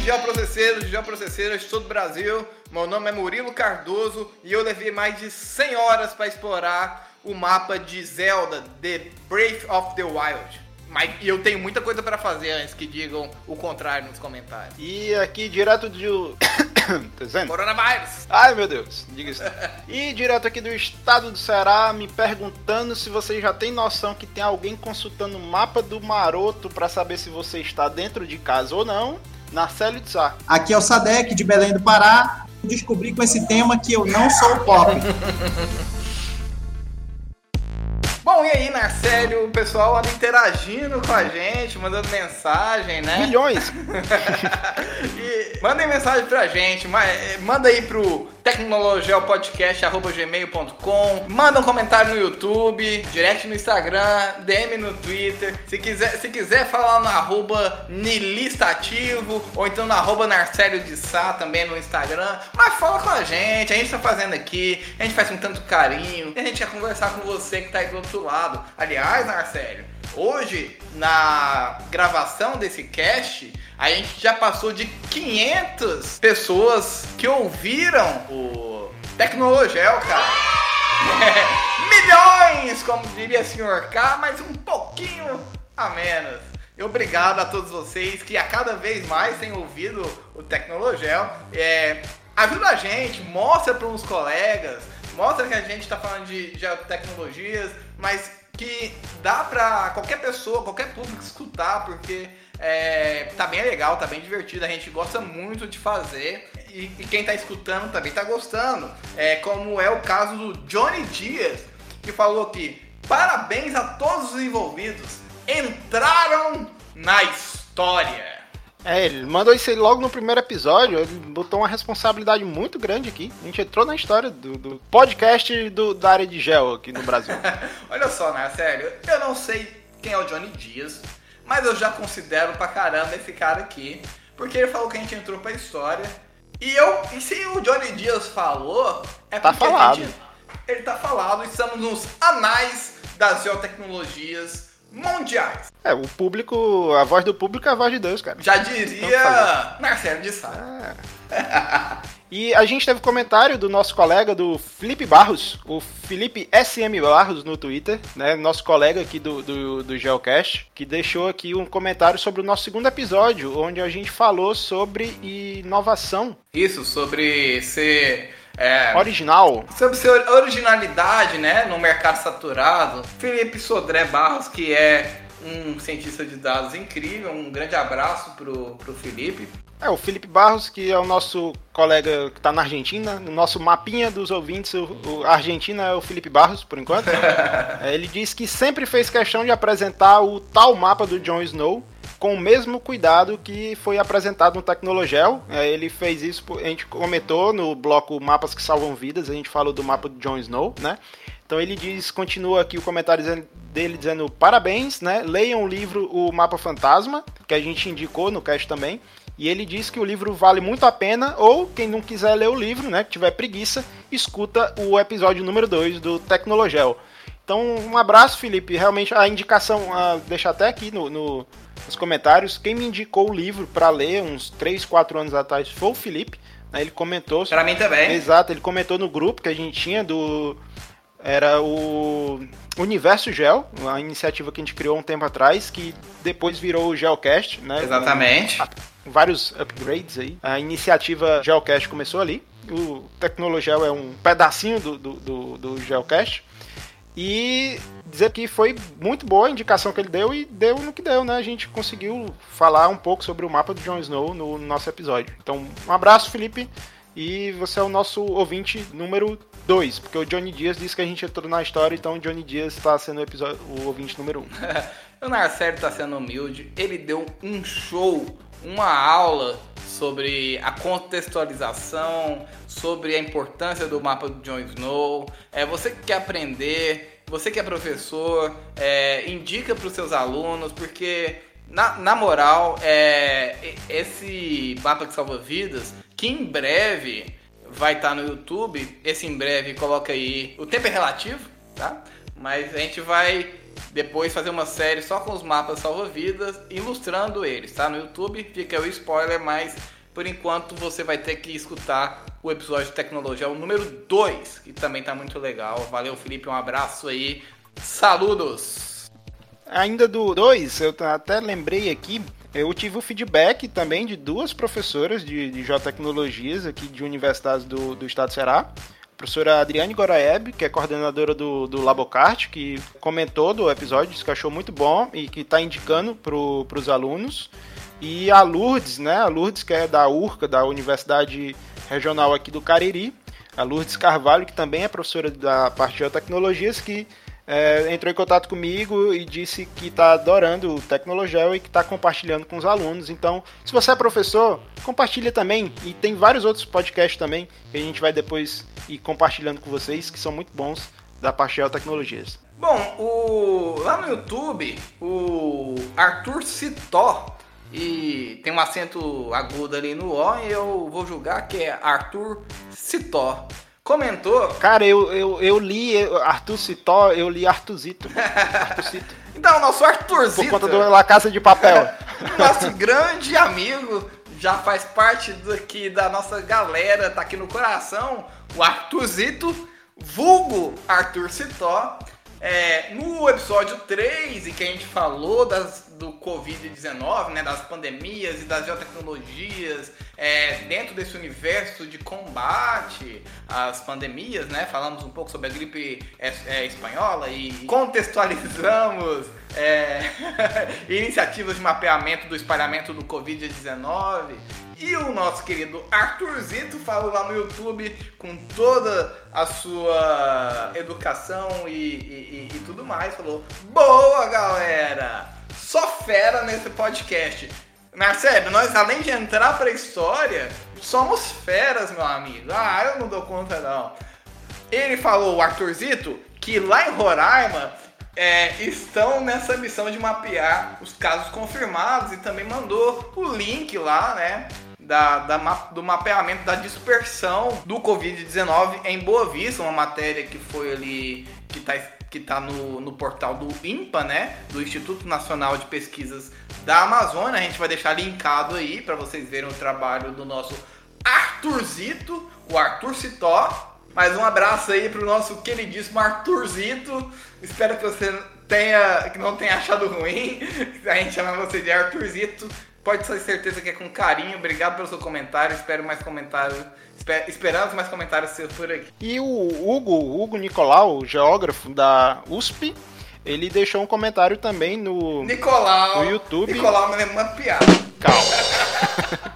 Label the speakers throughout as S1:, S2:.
S1: Geoprocesseiro, eu estou do Brasil. Meu nome é Murilo Cardoso e eu levei mais de 100 horas para explorar o mapa de Zelda, The Breath of the Wild. Mas eu tenho muita coisa para fazer antes que digam o contrário nos comentários.
S2: E aqui direto de... tá dizendo?
S1: Coronavírus.
S2: Ai, meu Deus, diga isso. E direto aqui do estado do Ceará, me perguntando se você já tem noção que tem alguém consultando o mapa do maroto para saber se você está dentro de casa ou não, Narcélio de Sá.
S3: Aqui é o Sadek, de Belém do Pará. Descobri com esse tema que eu não sou pop.
S1: Bom, e aí, Narcélio, o pessoal anda interagindo com a gente, mandando mensagem, né?
S2: Milhões!
S1: E mandem mensagem pra gente, manda aí pro tecnologiapodcast@gmail.com, manda um comentário no YouTube, direct no Instagram, DM no Twitter, se quiser falar no @nilistativo, ou então no Narcélio de Sá também no Instagram, mas fala com a gente tá fazendo aqui, a gente faz com tanto carinho, e a gente quer conversar com você que tá aí do outro lado. Aliás, Narcélio, hoje, na gravação desse cast, a gente já passou de 500 pessoas que ouviram o Tecnologel, cara. Milhões, como diria o Sr. K, mas um pouquinho a menos. E obrigado a todos vocês que a cada vez mais têm ouvido o Tecnologel. Ajuda a gente, mostra para os colegas, mostra que a gente está falando de tecnologias, mas que dá para qualquer pessoa, qualquer público escutar, porque tá bem legal, tá bem divertido, a gente gosta muito de fazer e quem tá escutando também tá gostando. Como é o caso do Johnny Dias, que falou que parabéns a todos os envolvidos, entraram na história.
S2: Ele mandou isso aí logo no primeiro episódio, ele botou uma responsabilidade muito grande aqui. A gente entrou na história do podcast da área de gel aqui no Brasil.
S1: Olha só, né, sério, eu não sei quem é o Johnny Dias, mas eu já considero pra caramba esse cara aqui, porque ele falou que a gente entrou pra história. E se o Johnny Dias falou, é
S2: tá
S1: porque
S2: falado.
S1: Ele tá falado, estamos nos anais das geotecnologias mundiais.
S2: O público, a voz do público é a voz de Deus, cara.
S1: Já diria Narcélio de Sá.
S2: E a gente teve comentário do nosso colega, do Felipe Barros, o Felipe SM Barros no Twitter, né, nosso colega aqui do Geocast, que deixou aqui um comentário sobre o nosso segundo episódio, onde a gente falou sobre inovação.
S1: Isso, sobre ser...
S2: original.
S1: Sobre ser originalidade, né, no mercado saturado. Felipe Sodré Barros, que é um cientista de dados incrível, um grande abraço pro Felipe.
S2: O Felipe Barros, que é o nosso colega que está na Argentina, no nosso mapinha dos ouvintes, a Argentina é o Felipe Barros, por enquanto. Ele diz que sempre fez questão de apresentar o tal mapa do Jon Snow com o mesmo cuidado que foi apresentado no Tecnologel. Ele fez isso, a gente comentou no bloco Mapas que Salvam Vidas, a gente falou do mapa do Jon Snow, né? Então ele continua aqui o comentário dele dizendo parabéns, né? Leiam o livro O Mapa Fantasma, que a gente indicou no cast também. E ele diz que o livro vale muito a pena, ou quem não quiser ler o livro, né, que tiver preguiça, escuta o episódio número 2 do Tecnologel. Então, um abraço, Felipe. Realmente, a indicação, deixa até aqui nos comentários, quem me indicou o livro para ler uns 3, 4 anos atrás foi o Felipe. Né, ele comentou.
S1: Para mim também.
S2: Exato, ele comentou no grupo que a gente tinha era o Universo Gel, uma iniciativa que a gente criou um tempo atrás, que depois virou o Geocast, né?
S1: Exatamente.
S2: Vários upgrades aí. A iniciativa Geocast começou ali. O Tecnologel é um pedacinho do Geocast. E dizer que foi muito boa a indicação que ele deu e deu no que deu, né? A gente conseguiu falar um pouco sobre o mapa do Jon Snow no nosso episódio. Então, um abraço, Felipe. E você é o nosso ouvinte número 2, porque o Johnny Dias disse que a gente entrou na história, então o Johnny Dias está sendo o ouvinte número 1.
S1: O Narcélio está sendo humilde, ele deu um show, uma aula sobre a contextualização, sobre a importância do mapa do Jon Snow. Você que quer aprender, você que é professor, indica para os seus alunos, porque na moral, esse mapa que salva vidas, que em breve vai estar no YouTube, esse em breve coloca aí, o tempo é relativo, tá? Mas a gente vai depois fazer uma série só com os mapas salva-vidas, ilustrando eles, tá? No YouTube fica o spoiler, mas Por enquanto, você vai ter que escutar o episódio de tecnologia, o número 2, que também tá muito legal. Valeu, Felipe, um abraço aí. Saludos!
S2: Ainda do 2, eu até lembrei aqui, eu tive o feedback também de 2 professoras de Geotecnologias aqui de universidades do estado do Ceará. A professora Adriane Goraeb, que é coordenadora do Labocart, que comentou do episódio, disse que achou muito bom e que está indicando para os alunos. E a Lourdes, né? A Lourdes, que é da URCA, da Universidade Regional aqui do Cariri. A Lourdes Carvalho, que também é professora da parte de Geotecnologias, que entrou em contato comigo e disse que está adorando o Tecnologel e que está compartilhando com os alunos. Então, se você é professor, compartilha também. E tem vários outros podcasts também que a gente vai depois ir compartilhando com vocês, que são muito bons da parte de Geotecnologias.
S1: Bom, lá no YouTube, o Arthur Citó, e tem um acento agudo ali no O, e eu vou julgar que é Arthur Citó. Comentou...
S2: Cara, eu li Arthur Citó, eu li Arthuzito. Arthurcito.
S1: Então, nosso Arthurzito...
S2: Por conta do La Casa de Papel.
S1: Nosso grande amigo, já faz parte daqui da nossa galera, tá aqui no coração, o Arthurzito, vulgo Arthur Citó. No episódio 3, em que a gente falou do Covid-19, né, das pandemias e das geotecnologias, dentro desse universo de combate às pandemias, né, falamos um pouco sobre a gripe espanhola e contextualizamos iniciativas de mapeamento do espalhamento do Covid-19. E o nosso querido Arthurzito falou lá no YouTube com toda a sua educação e tudo mais. Falou, boa galera, só fera nesse podcast. Marcelo, nós além de entrar pra história, somos feras, meu amigo. Eu não dou conta não. Ele falou, o Arthurzito, que lá em Roraima estão nessa missão de mapear os casos confirmados e também mandou o link lá, né? Do mapeamento da dispersão do Covid-19 em Boa Vista, uma matéria que foi ali, que tá no portal do INPA, né, do Instituto Nacional de Pesquisas da Amazônia. A gente vai deixar linkado aí para vocês verem o trabalho do nosso Arthurzito, o Arthur Citó. Mais um abraço aí pro nosso queridíssimo Arthurzito. Espero que você não tenha achado ruim a gente chamar você de Arthurzito. Pode ter certeza que é com carinho. Obrigado pelo seu comentário. Esperamos mais comentários seus por aqui.
S2: E o Hugo Nicolau, geógrafo da USP, ele deixou um comentário também no YouTube.
S1: Nicolau me lembra uma piada.
S2: Calma.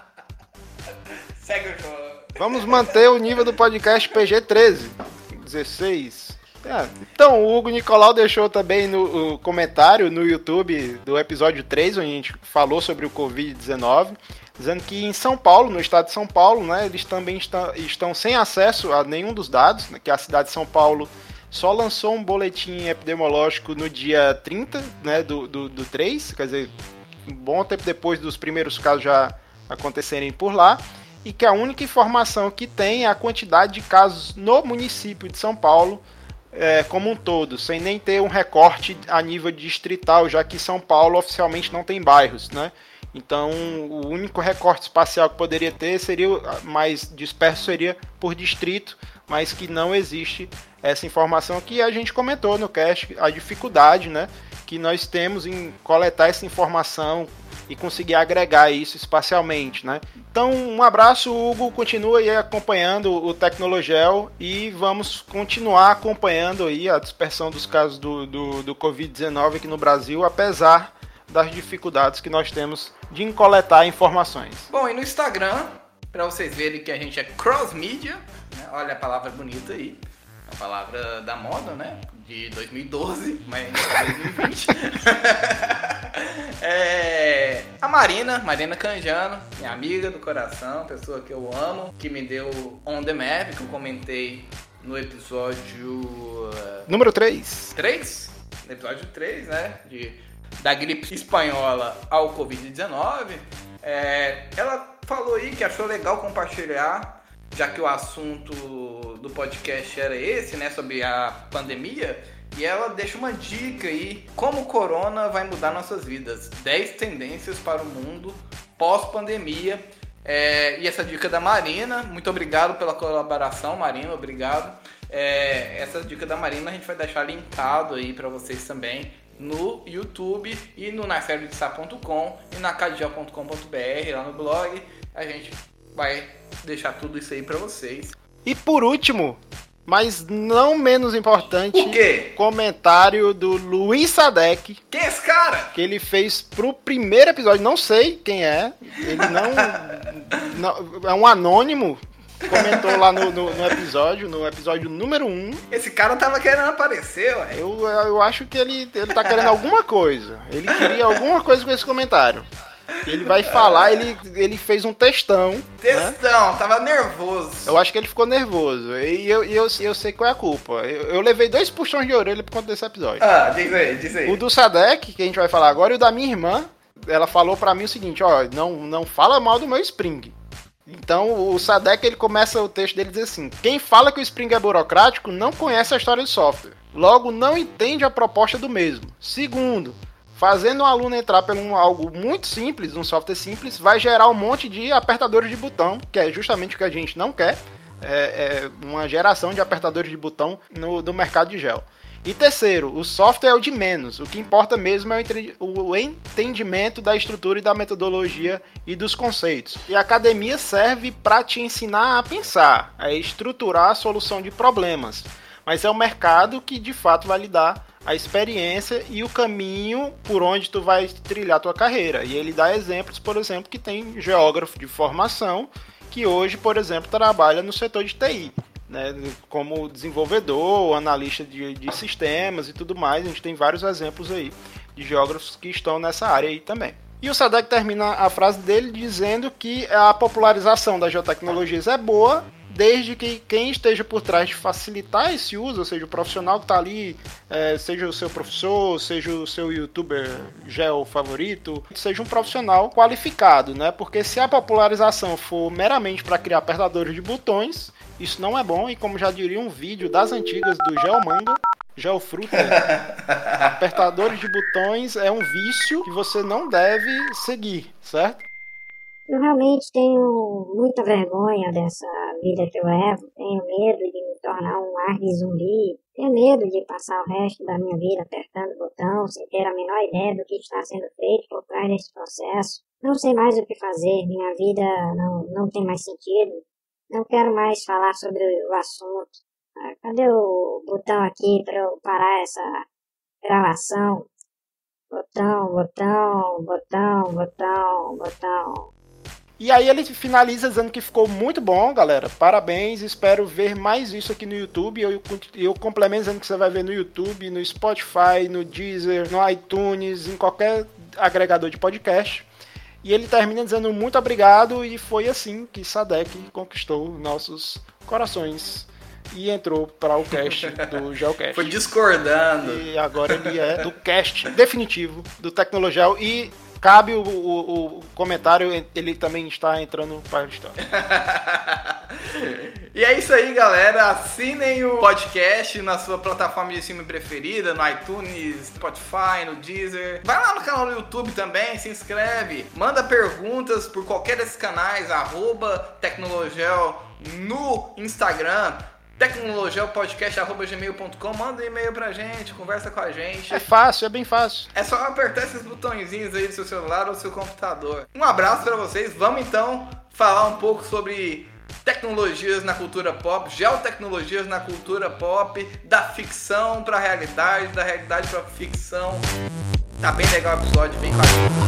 S1: Segue o jogo.
S2: Vamos manter o nível do podcast PG-13. 16. Então, o Hugo Nicolau deixou também no comentário no YouTube do episódio 3, onde a gente falou sobre o Covid-19, dizendo que em São Paulo, no estado de São Paulo, né, eles também estão sem acesso a nenhum dos dados, né, que a cidade de São Paulo só lançou um boletim epidemiológico no dia 30, né, do 3, quer dizer, um bom tempo depois dos primeiros casos já acontecerem por lá, e que a única informação que tem é a quantidade de casos no município de São Paulo, como um todo, sem nem ter um recorte a nível distrital, já que São Paulo oficialmente não tem bairros, né? Então, o único recorte espacial que poderia ter seria mais disperso, seria por distrito, mas que não existe essa informação que a gente comentou no cast, a dificuldade, né, que nós temos em coletar essa informação e conseguir agregar isso espacialmente, né? Então, um abraço, Hugo, continua aí acompanhando o Tecnologel e vamos continuar acompanhando aí a dispersão dos casos do Covid-19 aqui no Brasil, apesar das dificuldades que nós temos de coletar informações.
S1: Bom, e no Instagram, para vocês verem que a gente é cross-media, né? Olha a palavra bonita aí, a palavra da moda, né? De 2012, mas 2020. A Marina Canjano, minha amiga do coração, pessoa que eu amo, que me deu On The Map, que eu comentei no episódio...
S2: número 3.
S1: 3? No episódio 3, né? Da gripe espanhola ao Covid-19. Ela falou aí que achou legal compartilhar, já que o assunto do podcast era esse, né, sobre a pandemia, e ela deixa uma dica aí, como o corona vai mudar nossas vidas, 10 tendências para o mundo pós-pandemia. E essa dica da Marina, muito obrigado pela colaboração, Marina, obrigado. Essa dica da Marina a gente vai deixar linkado aí para vocês também no YouTube e no nascerdesap.com e na cadgel.com.br lá no blog. A gente vai deixar tudo isso aí para vocês.
S2: E por último, mas não menos importante,
S1: o quê?
S2: Comentário do Luiz Sadek.
S1: Quem é esse cara?
S2: Que ele fez pro primeiro episódio, não sei quem é, ele não é um anônimo, comentou lá no episódio número 1.
S1: Esse cara tava querendo aparecer, ué.
S2: Eu acho que ele tá querendo alguma coisa, ele queria alguma coisa com esse comentário. Ele vai falar, ele fez um textão.
S1: Textão, né? Tava nervoso.
S2: Eu acho que ele ficou nervoso. E eu sei qual é a culpa. Eu levei 2 puxões de orelha por conta desse episódio.
S1: Diz aí.
S2: O do Sadek, que a gente vai falar agora, e o da minha irmã, ela falou pra mim o seguinte, ó, não fala mal do meu Spring. Então o Sadek, ele começa o texto dele diz assim: quem fala que o Spring é burocrático não conhece a história do software. Logo, não entende a proposta do mesmo. Segundo, fazendo um aluno entrar por algo muito simples, um software simples, vai gerar um monte de apertadores de botão, que é justamente o que a gente não quer. Uma geração de apertadores de botão no mercado de gel. E terceiro, o software é o de menos. O que importa mesmo é o entendimento da estrutura e da metodologia e dos conceitos. E a academia serve para te ensinar a pensar, a estruturar a solução de problemas. Mas é o mercado que de fato vai lhe dar a experiência e o caminho por onde tu vai trilhar tua carreira. E ele dá exemplos, por exemplo, que tem geógrafo de formação que hoje, por exemplo, trabalha no setor de TI, né, como desenvolvedor, analista de sistemas e tudo mais. A gente tem vários exemplos aí de geógrafos que estão nessa área aí também. E o Sadek termina a frase dele dizendo que a popularização das geotecnologias é boa, desde que quem esteja por trás de facilitar esse uso, ou seja, o profissional que está ali, seja o seu professor, seja o seu youtuber geo favorito, seja um profissional qualificado, né? Porque se a popularização for meramente para criar apertadores de botões, isso não é bom, e como já diria um vídeo das antigas do Geomanga, Geofruta, apertadores de botões é um vício que você não deve seguir, certo?
S4: Eu realmente tenho muita vergonha dessa vida que eu levo, tenho medo de me tornar um ar de zumbi, tenho medo de passar o resto da minha vida apertando o botão sem ter a menor ideia do que está sendo feito por trás desse processo. Não sei mais o que fazer, minha vida não tem mais sentido, não quero mais falar sobre o assunto. Cadê o botão aqui para eu parar essa gravação? Botão.
S2: E aí ele finaliza dizendo que ficou muito bom, galera. Parabéns, espero ver mais isso aqui no YouTube. Eu complemento dizendo que você vai ver no YouTube, no Spotify, no Deezer, no iTunes, em qualquer agregador de podcast. E ele termina dizendo muito obrigado, e foi assim que Sadek conquistou nossos corações e entrou para o cast do Geocast.
S1: Foi discordando.
S2: E agora ele é do cast definitivo do Tecnologel. E cabe o comentário, ele também está entrando para a história.
S1: E é isso aí, galera. Assinem o podcast na sua plataforma de streaming preferida, no iTunes, Spotify, no Deezer. Vai lá no canal do YouTube também, se inscreve. Manda perguntas por qualquer desses canais, @tecnologel no Instagram, tecnologiapodcast@gmail.com. Manda um e-mail pra gente, conversa com a gente.
S2: É fácil, é bem fácil.
S1: É só apertar esses botõezinhos aí do seu celular ou do seu computador. Um abraço pra vocês. Vamos então falar um pouco sobre tecnologias na cultura pop, geotecnologias na cultura pop, da ficção pra realidade, da realidade pra ficção. Tá bem legal o episódio, vem com a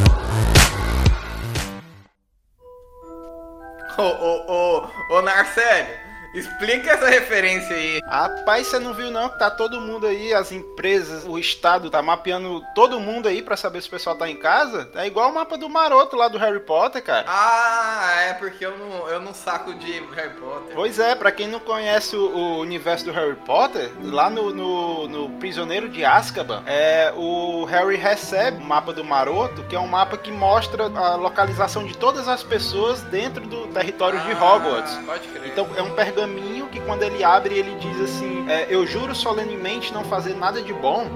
S1: gente. Ô Narcélio, explica essa referência aí.
S2: Rapaz, você não viu não que tá todo mundo aí, as empresas, o estado tá mapeando todo mundo aí pra saber se o pessoal tá em casa? É igual o mapa do Maroto lá do Harry Potter, cara.
S1: Ah, é porque eu não saco de Harry Potter.
S2: Pois é, pra quem não conhece o universo do Harry Potter, lá no Prisioneiro de Azkaban, o Harry recebe o mapa do Maroto, que é um mapa que mostra a localização de todas as pessoas dentro do território de Hogwarts.
S1: Pode crer.
S2: Então é um pergaminho que quando ele abre, ele diz assim, eu juro solenemente não fazer nada de bom,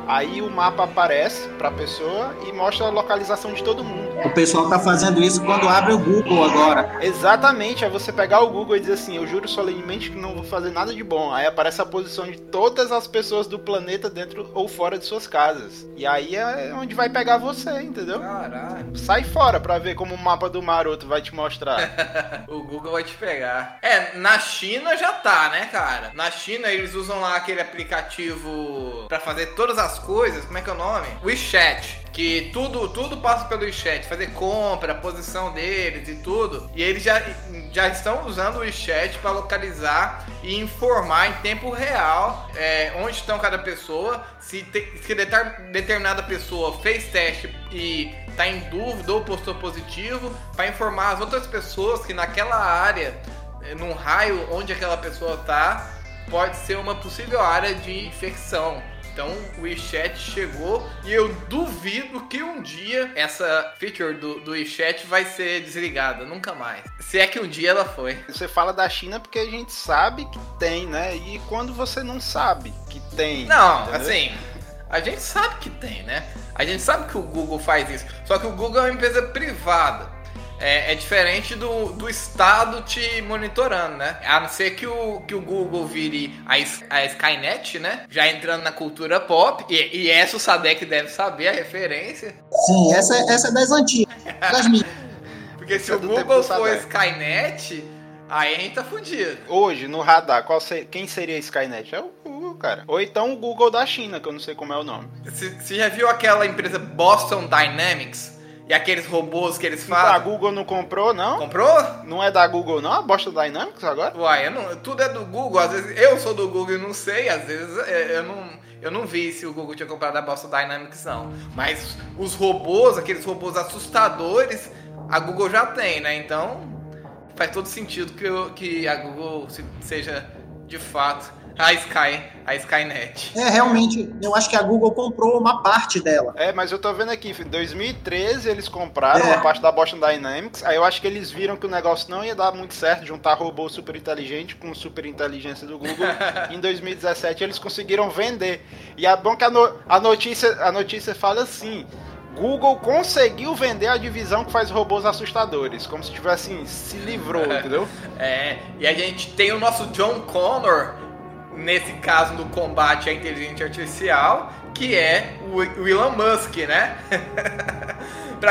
S2: Aí o mapa aparece pra pessoa e mostra a localização de todo mundo.
S3: O pessoal tá fazendo isso quando abre o Google agora.
S2: Exatamente, é você pegar o Google e dizer assim, eu juro solenemente que não vou fazer nada de bom. Aí aparece a posição de todas as pessoas do planeta dentro ou fora de suas casas. E aí é onde vai pegar você, entendeu?
S1: Caralho.
S2: Sai fora pra ver como o mapa do maroto vai te mostrar.
S1: O Google vai te pegar. Na China já tá, né, cara? Na China eles usam lá aquele aplicativo pra fazer todas as coisas. Como é que é o nome? WeChat. Que tudo passa pelo WeChat. Fazer compra, a posição deles e tudo. E eles já estão usando o WeChat pra localizar e informar em tempo real onde estão cada pessoa. Se determinada pessoa fez teste e tá em dúvida ou postou positivo, para informar as outras pessoas que naquela área, num raio onde aquela pessoa tá, pode ser uma possível área de infecção. Então o WeChat chegou e eu duvido que um dia essa feature do WeChat vai ser desligada, nunca mais. Se é que um dia ela foi.
S2: Você fala da China porque a gente sabe que tem, né? E quando você não sabe que tem...
S1: Não,
S2: entendeu?
S1: assim, a gente sabe que tem, né? A gente sabe que o Google faz isso. Só que o Google é uma empresa privada. É diferente do Estado te monitorando, né? A não ser que o Google vire a Skynet, né? Já entrando na cultura pop. E essa o Sadek deve saber a referência.
S3: Sim, essa é das antigas, das minhas.
S1: Porque se o Google for Skynet, aí a gente tá fudido.
S2: Hoje, no radar, quem seria a Skynet? É o Google, cara. Ou então o Google da China, que eu não sei como é o nome.
S1: Você já viu aquela empresa Boston Dynamics? E aqueles robôs que eles
S2: Então,
S1: fazem?
S2: a Google não comprou, não?
S1: Comprou?
S2: Não é da Google, não? A Boston Dynamics agora?
S1: Uai, tudo é do Google. Às vezes eu sou do Google e não sei. Às vezes eu não vi se o Google tinha comprado a Boston Dynamics, não. Mas os robôs, aqueles robôs assustadores, a Google já tem, né? Então faz todo sentido que a Google seja, de fato, a Skynet.
S3: Realmente, eu acho que a Google comprou uma parte dela.
S2: Mas eu tô vendo aqui, em 2013 eles compraram a parte da Boston Dynamics, aí eu acho que eles viram que o negócio não ia dar muito certo, juntar robô super inteligente com super inteligência do Google. Em 2017 eles conseguiram vender. E é bom que a notícia fala assim: Google conseguiu vender a divisão que faz robôs assustadores, como se tivesse assim, se livrou, entendeu?
S1: E a gente tem o nosso John Connor, nesse caso do combate à inteligência artificial, que é o Elon Musk, né? Pra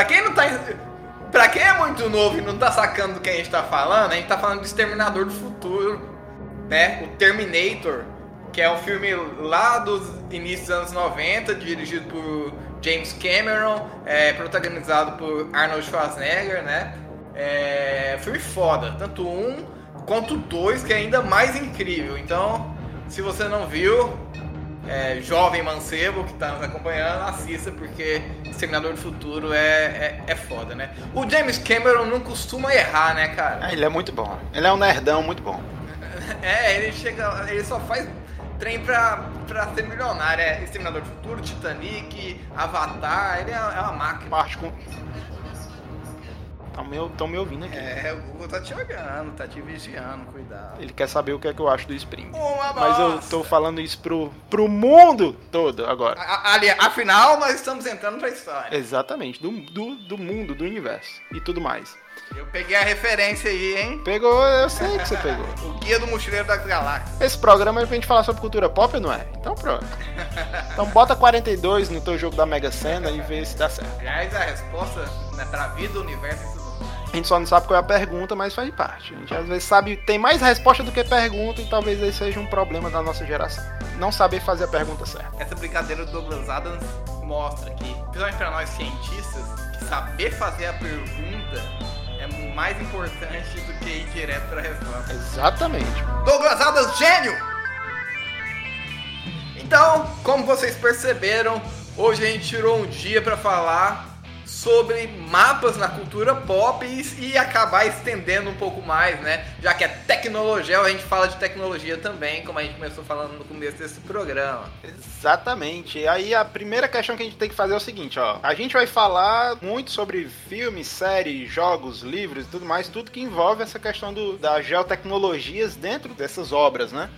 S1: quem é muito novo e não tá sacando do que a gente tá falando, a gente tá falando do Exterminador do Futuro, né? O Terminator, que é um filme lá dos inícios dos anos 90, dirigido por James Cameron, protagonizado por Arnold Schwarzenegger, né? Filme foda, tanto um quanto dois, que é ainda mais incrível. Então, se você não viu, jovem mancebo que tá nos acompanhando, assista, porque Exterminador do Futuro é foda, né? O James Cameron não costuma errar, né, cara?
S2: Ele é muito bom. Ele é um nerdão muito bom.
S1: Ele só faz trem pra ser milionário. Exterminador do Futuro, Titanic, Avatar, ele é uma máquina.
S2: Parte com... Estão me ouvindo aqui.
S1: O Google tá te olhando, tá te vigiando, cuidado.
S2: Ele quer saber o que é que eu acho do Spring.
S1: Mas
S2: Mas eu tô falando isso pro mundo todo agora.
S1: Afinal, nós estamos entrando pra história.
S2: Exatamente, do mundo, do universo e tudo mais.
S1: Eu peguei a referência aí, hein?
S2: Pegou, eu sei que você pegou.
S1: O Guia do Mochileiro das Galáxias.
S2: Esse programa é pra gente falar sobre cultura pop, não é? Então pronto. Então bota 42 no teu jogo da Mega Sena e vê se dá certo.
S1: Aliás, a resposta, né, pra vida, universo e tudo.
S2: A gente só não sabe qual é a pergunta, mas faz parte. A gente às vezes sabe, tem mais resposta do que pergunta, e talvez esse seja um problema da nossa geração. Não saber fazer a pergunta certa.
S1: Essa brincadeira do Douglas Adams mostra que, principalmente para nós cientistas, que saber fazer a pergunta é mais importante do que ir direto para a resposta.
S2: Exatamente.
S1: Douglas Adams, gênio! Então, como vocês perceberam, hoje a gente tirou um dia para falar sobre mapas na cultura pop e acabar estendendo um pouco mais, né? Já que é tecnologia, a gente fala de tecnologia também, como a gente começou falando no começo desse programa.
S2: Exatamente. E aí a primeira questão que a gente tem que fazer é o seguinte, ó. A gente vai falar muito sobre filmes, séries, jogos, livros e tudo mais, tudo que envolve essa questão das geotecnologias dentro dessas obras, né?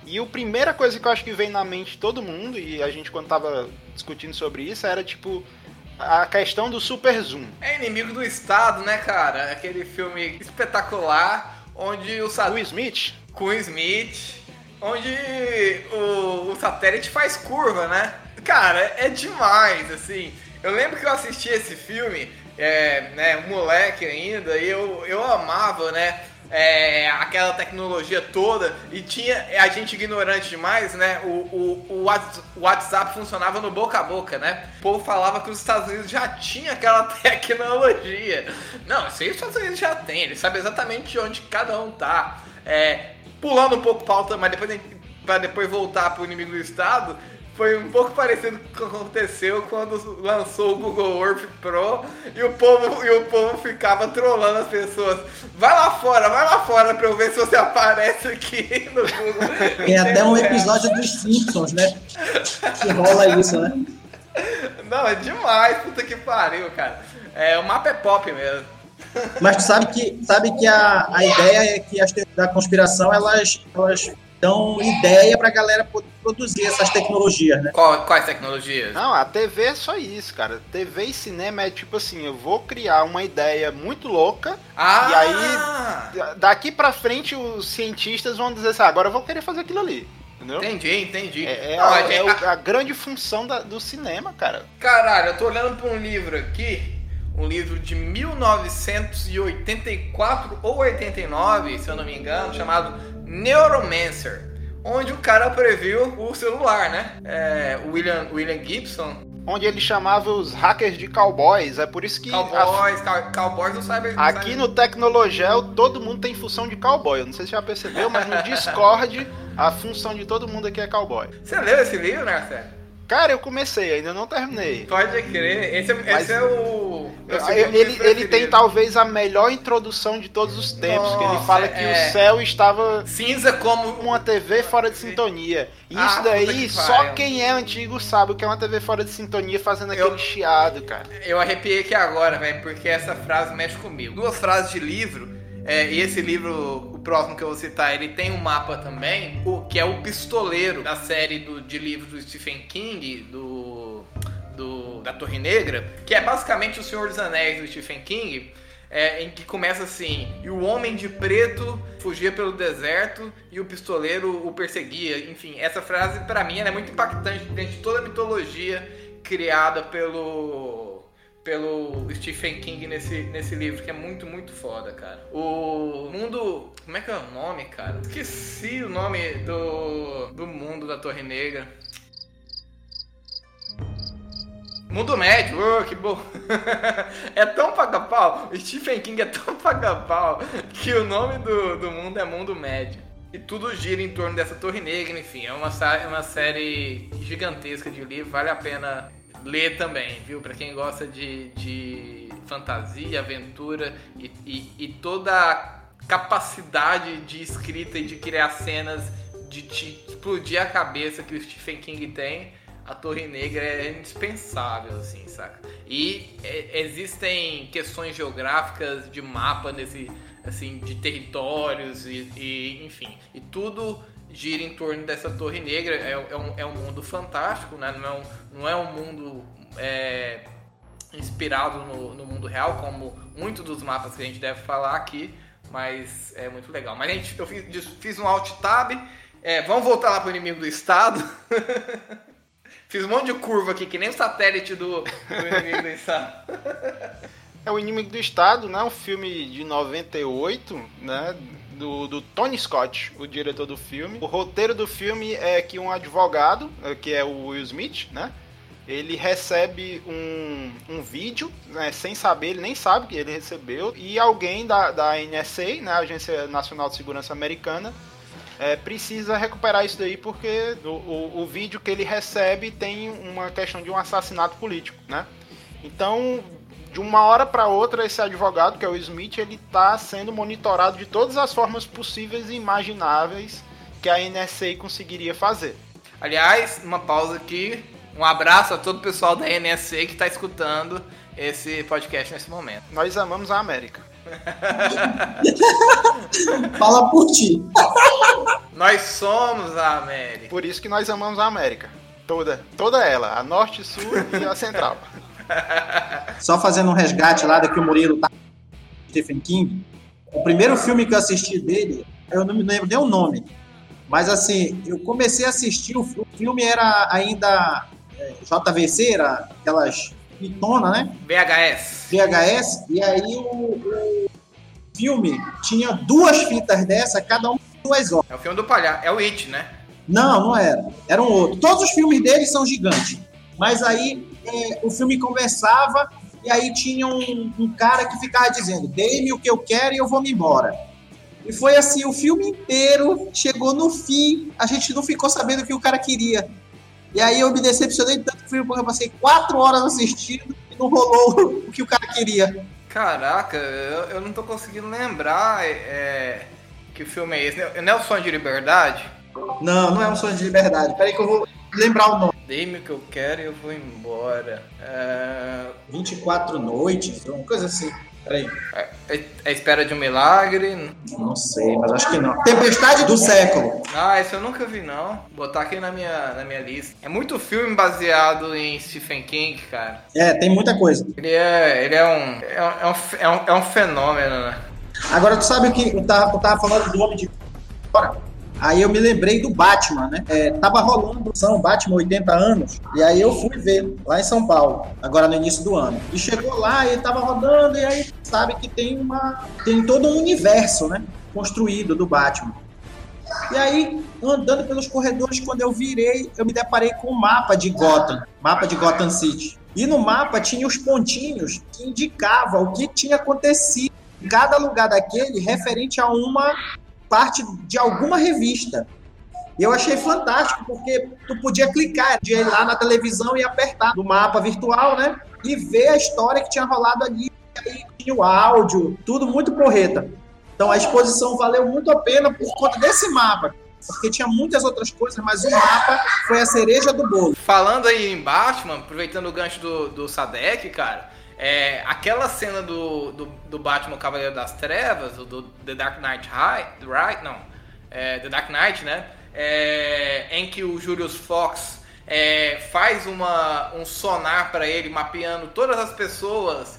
S2: E a primeira coisa que eu acho que veio na mente de todo mundo, e a gente quando tava discutindo sobre isso, era tipo a questão do super zoom.
S1: É Inimigo do Estado, né, cara? Aquele filme espetacular, onde o
S2: Will Smith?
S1: Com Smith, onde o satélite faz curva, né? Cara, é demais, assim. Eu lembro que eu assisti esse filme, um moleque ainda, e eu amava, né? Aquela tecnologia toda, e tinha a gente ignorante demais, né? O WhatsApp funcionava no boca a boca, né? O povo falava que os Estados Unidos já tinha aquela tecnologia. Não, isso aí os Estados Unidos já tem, eles sabem exatamente onde cada um tá. Pulando um pouco pauta, mas para depois voltar pro Inimigo do Estado, foi um pouco parecido com o que aconteceu quando lançou o Google Earth Pro e o povo ficava trolando as pessoas. Vai lá fora pra eu ver se você aparece aqui no Google.
S3: Tem até um episódio dos Simpsons, né? Que rola isso, né?
S1: Não, é demais, puta que pariu, cara. O mapa é pop mesmo.
S3: Mas tu sabe que a ideia é que as teorias da conspiração, elas dão ideia pra galera poder produzir essas tecnologias, né?
S1: Quais tecnologias?
S2: Não, a TV é só isso, cara. TV e cinema é tipo assim, eu vou criar uma ideia muito louca e aí daqui pra frente os cientistas vão dizer assim, agora eu vou querer fazer aquilo ali. Entendeu?
S1: Entendi.
S2: A grande função do cinema, cara.
S1: Caralho, eu tô olhando pra um livro aqui, um livro de 1984 ou 89, se eu não me engano, chamado Neuromancer, onde o cara previu o celular, né? William Gibson.
S2: Onde ele chamava os hackers de cowboys, é por isso que...
S1: Cowboys do Cyber...
S2: Aqui no Tecnologel, todo mundo tem função de cowboy, eu não sei se você já percebeu, mas no Discord, a função de todo mundo aqui é cowboy.
S1: Você leu esse livro, né, Marcelo?
S2: Cara, eu comecei, ainda não terminei.
S1: Pode crer, esse é o...
S2: Ele tem talvez a melhor introdução de todos os tempos, que ele fala que o céu estava
S1: cinza como
S2: uma TV fora de sintonia. E isso daí, só quem é antigo sabe o que é uma TV fora de sintonia fazendo aquele chiado, cara.
S1: Eu arrepiei aqui agora, velho, porque essa frase mexe comigo. 2 frases de livro, e esse livro, o próximo que eu vou citar, ele tem um mapa também, que é o Pistoleiro, da série de livros do Stephen King, da Torre Negra, que é basicamente o Senhor dos Anéis do Stephen King, em que começa assim, e o homem de preto fugia pelo deserto e o pistoleiro o perseguia. Enfim, essa frase pra mim ela é muito impactante dentro de toda a mitologia criada pelo Stephen King nesse livro, que é muito, muito foda, cara. O mundo... Como é que é o nome, cara? Esqueci o nome do mundo da Torre Negra. Mundo Médio, que bom. É tão paga-pau, o Stephen King é tão paga-pau, que o nome do mundo é Mundo Médio. E tudo gira em torno dessa Torre Negra, enfim. É uma série gigantesca de livro, vale a pena ler também, viu? Pra quem gosta de fantasia, aventura e toda a capacidade de escrita e de criar cenas de te explodir a cabeça que o Stephen King tem, a Torre Negra é indispensável, assim, saca? E existem questões geográficas de mapa assim, de territórios e enfim, e tudo gira em torno dessa Torre Negra. É um mundo fantástico, né? Não é um mundo inspirado no mundo real, como muitos dos mapas que a gente deve falar aqui, mas é muito legal. Mas eu fiz um alt tab, vamos voltar lá pro Inimigo do Estado. Fiz um monte de curva aqui, que nem o satélite do Inimigo do Estado.
S2: O Inimigo do Estado, né? Um filme de 98, né? Do Tony Scott, o diretor do filme. O roteiro do filme é que um advogado, que é o Will Smith, né? Ele recebe um vídeo, né, sem saber, ele nem sabe que ele recebeu, e alguém da NSA, né, Agência Nacional de Segurança Americana, precisa recuperar isso daí porque o vídeo que ele recebe tem uma questão de um assassinato político, né? Então, de uma hora para outra, esse advogado, que é o Smith, ele está sendo monitorado de todas as formas possíveis e imagináveis que a NSA conseguiria fazer.
S1: Aliás, uma pausa aqui. Um abraço a todo o pessoal da NSA que está escutando esse podcast nesse momento.
S2: Nós amamos a América.
S3: Fala por ti.
S1: Nós somos a América.
S2: Por isso que nós amamos a América. Toda ela, a norte, sul e a central.
S3: Só fazendo um resgate lá do que o Murilo tá, Stephen King. O primeiro filme que eu assisti dele, eu não me lembro nem o nome, mas assim, eu comecei a assistir, o filme era ainda JVC, era aquelas fitona, né? VHS, e aí o filme tinha 2 fitas dessa, cada uma 2 horas.
S1: É o filme do palhaço, é o It, né?
S3: Não era. Era um outro. Todos os filmes dele são gigantes. Mas aí o filme conversava e aí tinha um cara que ficava dizendo: dê-me o que eu quero e eu vou me embora. E foi assim, o filme inteiro, chegou no fim, a gente não ficou sabendo o que o cara queria. E aí eu me decepcionei tanto que eu passei 4 horas assistindo e não rolou o que o cara queria.
S1: Caraca, eu não tô conseguindo lembrar que filme é esse. Não é o Sonho de Liberdade?
S3: Não é um Sonho de Liberdade. Peraí que eu vou lembrar o nome.
S1: Dei-me o que eu quero e eu vou embora.
S3: 24 noites, uma coisa assim. Peraí.
S1: A Espera de um Milagre?
S3: Não sei, mas acho que não. Tempestade do Século.
S1: Esse eu nunca vi, não. Vou botar aqui na minha lista. É muito filme baseado em Stephen King, cara.
S3: Tem muita coisa.
S1: Ele é um fenômeno, né?
S3: Agora, tu sabe o que eu tava falando do Homem de Fora? Aí eu me lembrei do Batman, né? Tava rolando São Batman 80 anos, e aí eu fui ver lá em São Paulo, agora no início do ano. E chegou lá, e ele tava rodando, e aí sabe que tem todo um universo, né? Construído do Batman. E aí, andando pelos corredores, quando eu virei, eu me deparei com o mapa de Gotham City. E no mapa tinha os pontinhos que indicavam o que tinha acontecido em cada lugar daquele referente a uma parte de alguma revista. E eu achei fantástico, porque tu podia clicar, podia ir lá na televisão e apertar no mapa virtual, né? E ver a história que tinha rolado ali. E aí tinha o áudio, tudo muito porreta. Então a exposição valeu muito a pena por conta desse mapa, porque tinha muitas outras coisas, mas o mapa foi a cereja do bolo.
S1: Falando aí em Batman, aproveitando o gancho do Sadek, cara, aquela cena do Batman Cavaleiro das Trevas, do The Dark Knight The Dark Knight, né? Em que o Julius Fox faz um sonar para ele, mapeando todas as pessoas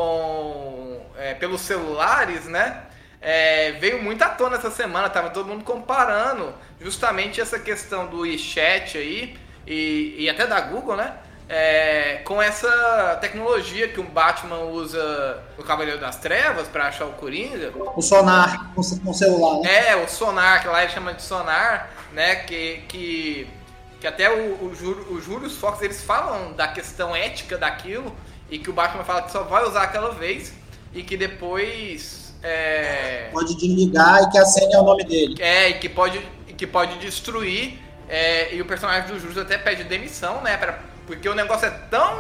S1: pelos celulares, né? Veio muito à tona essa semana, tava todo mundo comparando justamente essa questão do WeChat aí, e até da Google, né? Com essa tecnologia que o Batman usa no Cavaleiro das Trevas para achar o Coringa.
S3: O sonar com o celular, né?
S1: O sonar, que lá ele chama de sonar, né? Que até o Julius Fox, eles falam da questão ética daquilo, e que o Batman fala que só vai usar aquela vez, e que depois...
S3: pode desligar e que acende o nome dele.
S1: E que pode destruir, e o personagem do Julius até pede demissão, né? Porque o negócio é tão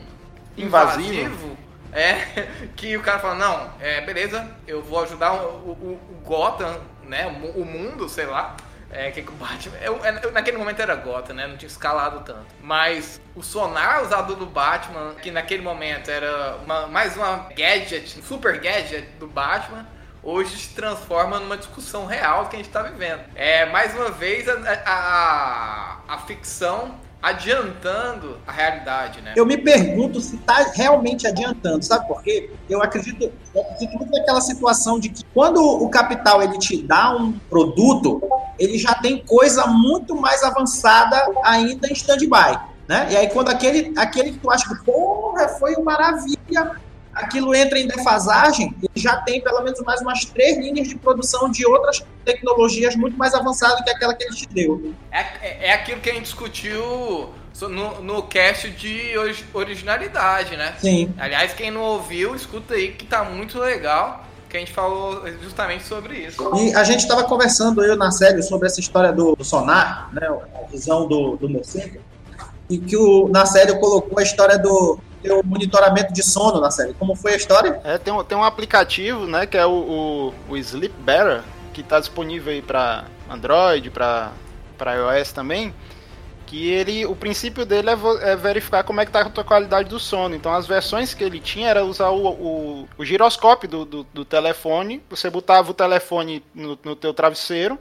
S1: invasivo que o cara fala, não, beleza, eu vou ajudar o Gotham, né, o mundo, sei lá, que o Batman... naquele momento era Gotham, né, não tinha escalado tanto. Mas o sonar usado do Batman, que naquele momento era mais uma gadget, super gadget do Batman, hoje se transforma numa discussão real que a gente está vivendo. Mais uma vez, a ficção adiantando a realidade, né?
S3: Eu me pergunto se está realmente adiantando, sabe por quê? Eu acredito muito naquela situação de que quando o capital ele te dá um produto, ele já tem coisa muito mais avançada ainda em stand-by, né? E aí quando aquele que tu acha que, porra, foi uma maravilha, aquilo entra em defasagem, ele já tem pelo menos mais umas 3 linhas de produção de outras tecnologias muito mais avançadas que aquela que ele te deu.
S1: É aquilo que a gente discutiu no cast de originalidade, né?
S3: Sim.
S1: Aliás, quem não ouviu, escuta aí que tá muito legal, que a gente falou justamente sobre isso.
S3: E a gente estava conversando, eu na série, sobre essa história do sonar, né, a visão do morcego, e que na série colocou a história do monitoramento de sono na série. Como foi a história?
S2: Tem um aplicativo, né, que é o Sleep Better, que está disponível aí para Android, para iOS também, que o princípio dele é verificar como é que tá a tua qualidade do sono. Então as versões que ele tinha era usar o giroscópio do telefone, você botava o telefone no teu travesseiro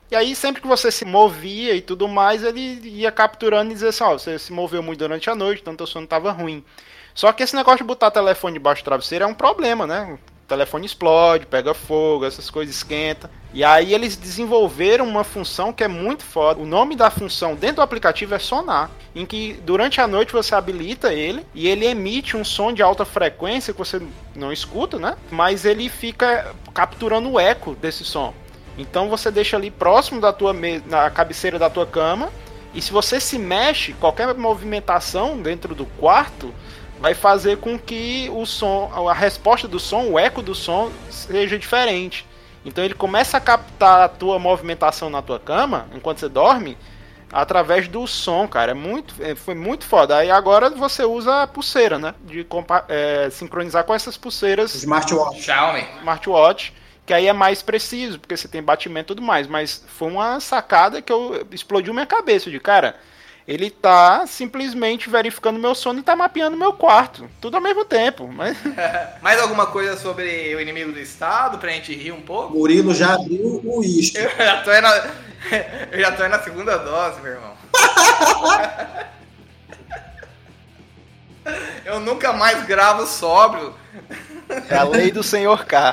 S2: E aí, sempre que você se movia e tudo mais, ele ia capturando e dizia assim, ó, você se moveu muito durante a noite, então teu sono estava ruim. Só que esse negócio de botar telefone debaixo do travesseiro é um problema, né? O telefone explode, pega fogo, essas coisas esquentam. E aí eles desenvolveram uma função que é muito foda. O nome da função dentro do aplicativo é sonar, em que durante a noite você habilita ele e ele emite um som de alta frequência que você não escuta, né? Mas ele fica capturando o eco desse som. Então você deixa ali próximo da tua na cabeceira da tua cama, e se você se mexe, qualquer movimentação dentro do quarto vai fazer com que o som, a resposta do som, o eco do som seja diferente. Então ele começa a captar a tua movimentação na tua cama, enquanto você dorme, através do som, cara. Foi muito foda. Aí agora você usa a pulseira, né? De sincronizar com essas pulseiras
S3: Smartwatch.
S2: Smartwatch, que aí é mais preciso, porque você tem batimento e tudo mais. Mas foi uma sacada que explodiu minha cabeça. De cara, ele tá simplesmente verificando meu sono e tá mapeando meu quarto. Tudo ao mesmo tempo. Mas...
S1: Mais alguma coisa sobre o inimigo do Estado, pra gente rir um pouco?
S3: Murilo já abriu o uísque.
S1: Eu já tô na segunda dose, meu irmão. Eu nunca mais gravo sóbrio.
S2: É a lei do senhor K.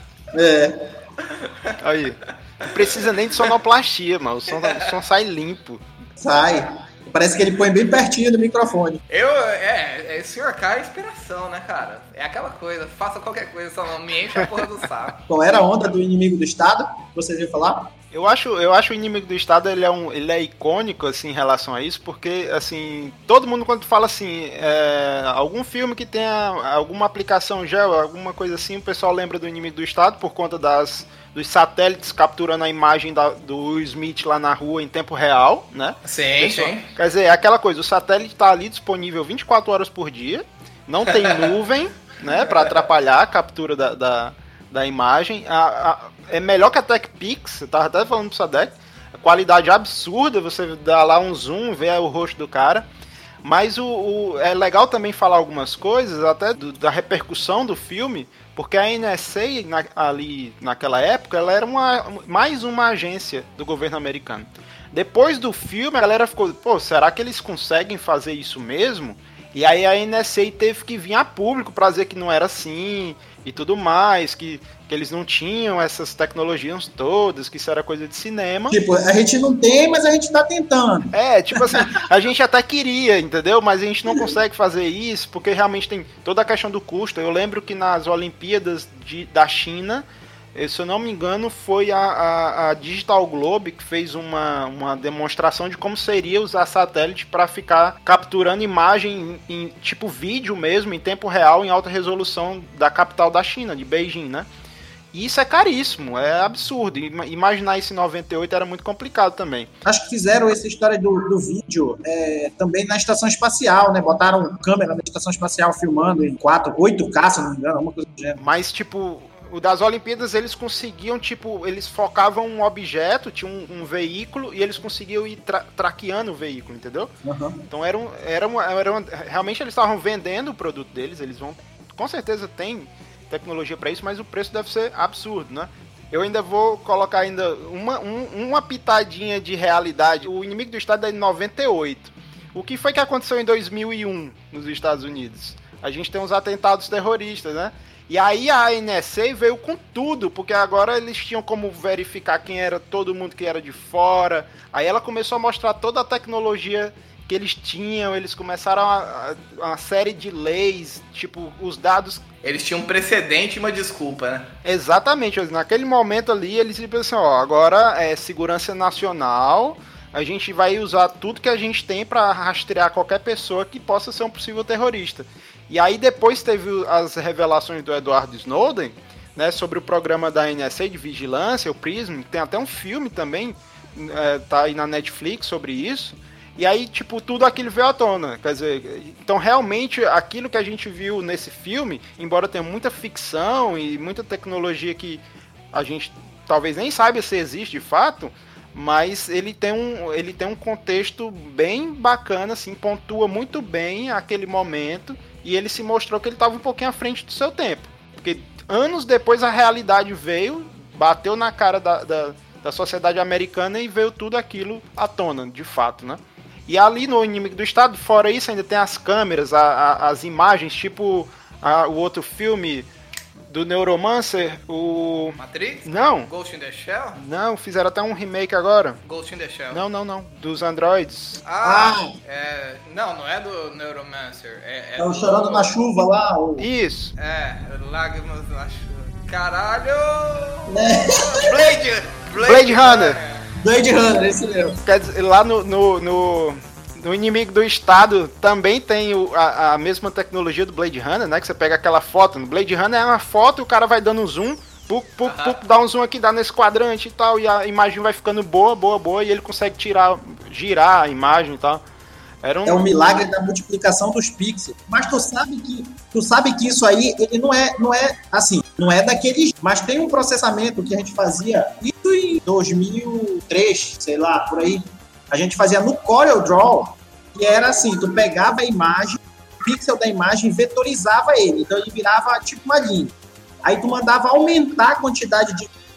S3: É.
S2: Aí. Não precisa nem de sonoplastia, mano. O som sai limpo.
S3: Sai. Parece que ele põe bem pertinho do microfone.
S1: Senhor K é inspiração, né, cara? É aquela coisa, faça qualquer coisa, só não me enche a porra do saco.
S3: Qual era a onda do inimigo do Estado? Vocês iam falar?
S2: Eu acho o Inimigo do Estado, ele é icônico, assim, em relação a isso, porque, assim, todo mundo quando fala, assim, algum filme que tenha alguma aplicação gel, alguma coisa assim, o pessoal lembra do Inimigo do Estado por conta dos satélites capturando a imagem do Will Smith lá na rua em tempo real, né?
S1: Sim.
S2: Quer dizer, é aquela coisa, o satélite tá ali disponível 24 horas por dia, não tem nuvem, né, pra atrapalhar a captura da imagem. É melhor que a TechPix, eu tava até falando pro Sadek, a qualidade absurda, você dá lá um zoom, vê o rosto do cara. Mas é legal também falar algumas coisas, até da repercussão do filme, porque a NSA, ali naquela época, ela era mais uma agência do governo americano. Depois do filme, a galera ficou, pô, será que eles conseguem fazer isso mesmo? E aí a NSA teve que vir a público para dizer que não era assim e tudo mais, que eles não tinham essas tecnologias todas, que isso era coisa de cinema.
S3: Tipo, a gente não tem, mas a gente tá tentando.
S2: Tipo assim, a gente até queria, entendeu? Mas a gente não consegue fazer isso, porque realmente tem toda a questão do custo. Eu lembro que nas Olimpíadas da China, se eu não me engano, foi a Digital Globe que fez uma demonstração de como seria usar satélite para ficar capturando imagem em tipo vídeo mesmo, em tempo real, em alta resolução da capital da China, de Beijing, né? E isso é caríssimo, é absurdo. Imaginar isso em 98 era muito complicado também.
S3: Acho que fizeram essa história do vídeo também na estação espacial, né? Botaram câmera na estação espacial filmando em 8K, se não me engano, uma coisa do gênero.
S2: Mas, tipo, o das Olimpíadas, eles conseguiam, tipo, eles focavam um objeto, tinha um veículo, e eles conseguiam ir traqueando o veículo, entendeu?
S3: Uhum.
S2: Então realmente eles estavam vendendo o produto deles, eles vão, com certeza tem tecnologia para isso, mas o preço deve ser absurdo, né? Eu ainda vou colocar ainda uma pitadinha de realidade. O Inimigo do Estado é de 98. O que foi que aconteceu em 2001 nos Estados Unidos? A gente tem uns atentados terroristas, né? E aí a NSA veio com tudo, porque agora eles tinham como verificar quem era todo mundo que era de fora. Aí ela começou a mostrar toda a tecnologia que eles tinham, eles começaram uma série de leis, tipo, os dados...
S1: Eles tinham um precedente e uma desculpa, né?
S2: Exatamente, naquele momento ali, eles disseram assim, ó, agora é segurança nacional, a gente vai usar tudo que a gente tem para rastrear qualquer pessoa que possa ser um possível terrorista. E aí depois teve as revelações do Edward Snowden, né, sobre o programa da NSA de vigilância, o PRISM, tem até um filme também, tá aí na Netflix sobre isso. E aí, tipo, tudo aquilo veio à tona. Quer dizer, então realmente aquilo que a gente viu nesse filme, embora tenha muita ficção e muita tecnologia que a gente talvez nem saiba se existe de fato, mas ele tem um contexto bem bacana, assim, pontua muito bem aquele momento, e ele se mostrou que ele estava um pouquinho à frente do seu tempo. Porque anos depois a realidade veio, bateu na cara da da sociedade americana e veio tudo aquilo à tona, de fato, né? E ali no Inimigo do Estado, fora isso, ainda tem as câmeras, as imagens, tipo o outro filme do Neuromancer, o...
S1: Matrix?
S2: Não.
S1: Ghost in the Shell?
S2: Não, fizeram até um remake agora.
S1: Ghost in the Shell.
S2: Não. Dos androids.
S1: Não é do Neuromancer.
S3: É o Chorando na Chuva lá.
S2: Isso.
S1: Lágrimas na Chuva. Caralho!
S3: Né?
S2: Blade Runner.
S3: Blade Runner, esse mesmo.
S2: Quer dizer, lá no Inimigo do Estado também tem a mesma tecnologia do Blade Runner, né? Que você pega aquela foto. No Blade Runner é uma foto e o cara vai dando um zoom, dá um zoom aqui, dá nesse quadrante e tal, e a imagem vai ficando boa, e ele consegue girar a imagem e tal.
S3: É um milagre da multiplicação dos pixels. Mas tu sabe que isso aí, ele não é assim, não é daqueles... Mas tem um processamento que a gente fazia, isso em 2003, sei lá, por aí. A gente fazia no CorelDRAW, que era assim, tu pegava a imagem, o pixel da imagem, vetorizava ele. Então ele virava tipo uma linha. Aí tu mandava aumentar a quantidade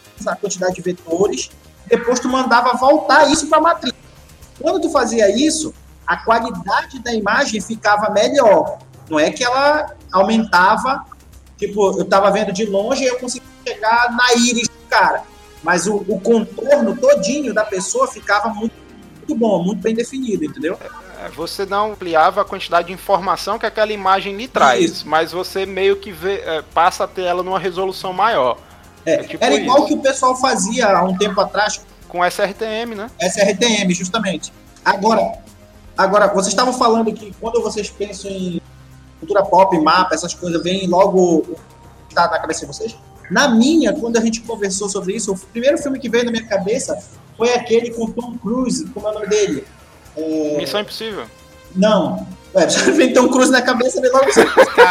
S3: de vetores, depois tu mandava voltar isso para a matriz. Quando tu fazia isso, a qualidade da imagem ficava melhor. Não é que ela aumentava, tipo, eu tava vendo de longe e eu conseguia chegar na íris do cara. Mas o contorno todinho da pessoa ficava muito bom, muito bem definido, entendeu?
S2: Você não ampliava a quantidade de informação que aquela imagem lhe traz,
S3: isso.
S2: Mas você meio que passa a ter ela numa resolução maior.
S3: Tipo era igual que o pessoal fazia há um tempo atrás.
S2: Com SRTM, né?
S3: SRTM, justamente. Agora, vocês estavam falando que quando vocês pensam em cultura pop, mapa, essas coisas, vem logo na cabeça de vocês? Na minha, quando a gente conversou sobre isso, o primeiro filme que veio na minha cabeça foi aquele com Tom Cruise, como é o nome dele?
S2: Missão Impossível.
S3: Não. Vem Tom Cruise na cabeça, vem logo assim.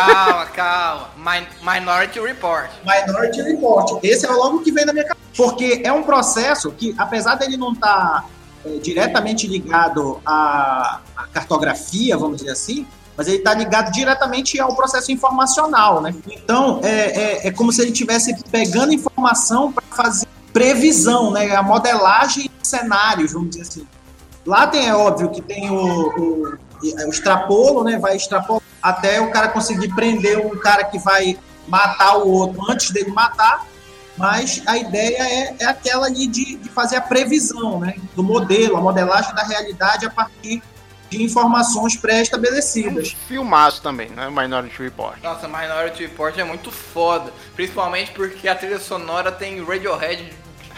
S1: Calma. Minority Report.
S3: Minority Report. Esse é logo que vem na minha cabeça. Porque é um processo que, apesar dele não estar diretamente ligado à cartografia, vamos dizer assim, mas ele está ligado diretamente ao processo informacional, né? Então, é como se ele estivesse pegando informação para fazer previsão, né? A modelagem de cenários, vamos dizer assim. Lá é óbvio que tem o extrapolo, né? Vai extrapolar até o cara conseguir prender um cara que vai matar o outro antes dele matar, mas a ideia é aquela ali de fazer a previsão, né? Do modelo, a modelagem da realidade a partir de informações pré-estabelecidas.
S2: Filmaço também, né? Minority Report.
S1: Nossa, Minority Report é muito foda. Principalmente porque a trilha sonora tem Radiohead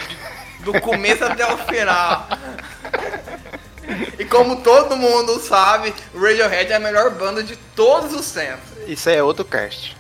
S1: do começo até o final. E como todo mundo sabe, Radiohead é a melhor banda de todos os tempos.
S2: Isso é outro cast.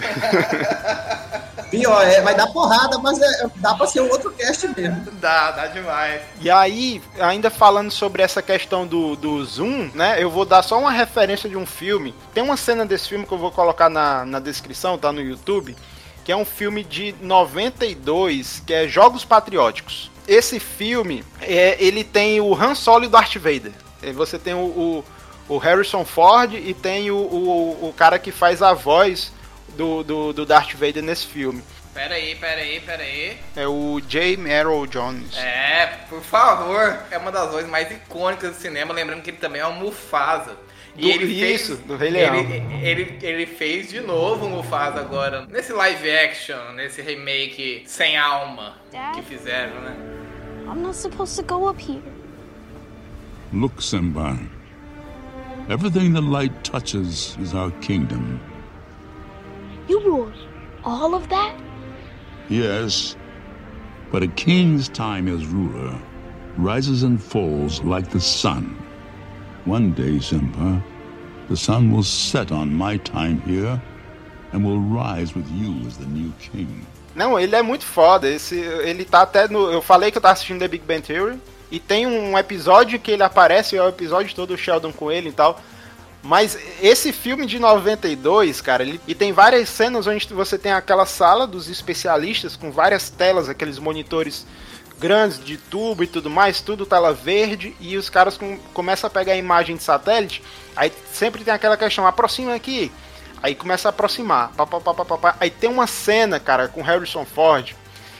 S3: Pior, vai dar porrada, mas dá pra ser um outro cast mesmo.
S1: Dá demais.
S2: E aí, ainda falando sobre essa questão do zoom, né? Eu vou dar só uma referência de um filme. Tem uma cena desse filme que eu vou colocar na descrição, tá no YouTube, que é um filme de 92, que é Jogos Patrióticos. Esse filme, ele tem o Han Solo e o Darth Vader. Você tem o Harrison Ford e tem o cara que faz a voz do Darth Vader nesse filme.
S1: Peraí.
S2: É o J. Merrill Jones.
S1: Por favor. É uma das vozes mais icônicas do cinema, lembrando que ele também é um Mufasa.
S2: Do Rei Leão.
S1: Ele fez de novo o Mufasa agora, nesse live action, nesse remake sem alma que fizeram, né?
S5: I'm not supposed to go up here.
S6: Look, Simba. Everything the light touches is our kingdom.
S5: You rule all of that?
S6: Yes, but a king's time as ruler rises and falls like the sun. One day, Simba, the sun will set on my time here and will rise with you as the new king.
S2: Não, ele é muito foda. Ele tá até no... Eu falei que eu tava assistindo The Big Bang Theory e tem um episódio que ele aparece, é o episódio todo o Sheldon com ele e tal. Mas esse filme de 92, cara, e tem várias cenas onde você tem aquela sala dos especialistas com várias telas, aqueles monitores grandes de tubo e tudo mais, tudo tela verde, e os caras começam a pegar a imagem de satélite, aí sempre tem aquela questão, aproxima aqui, aí começa a aproximar, aí tem uma cena, cara, com Harrison Ford,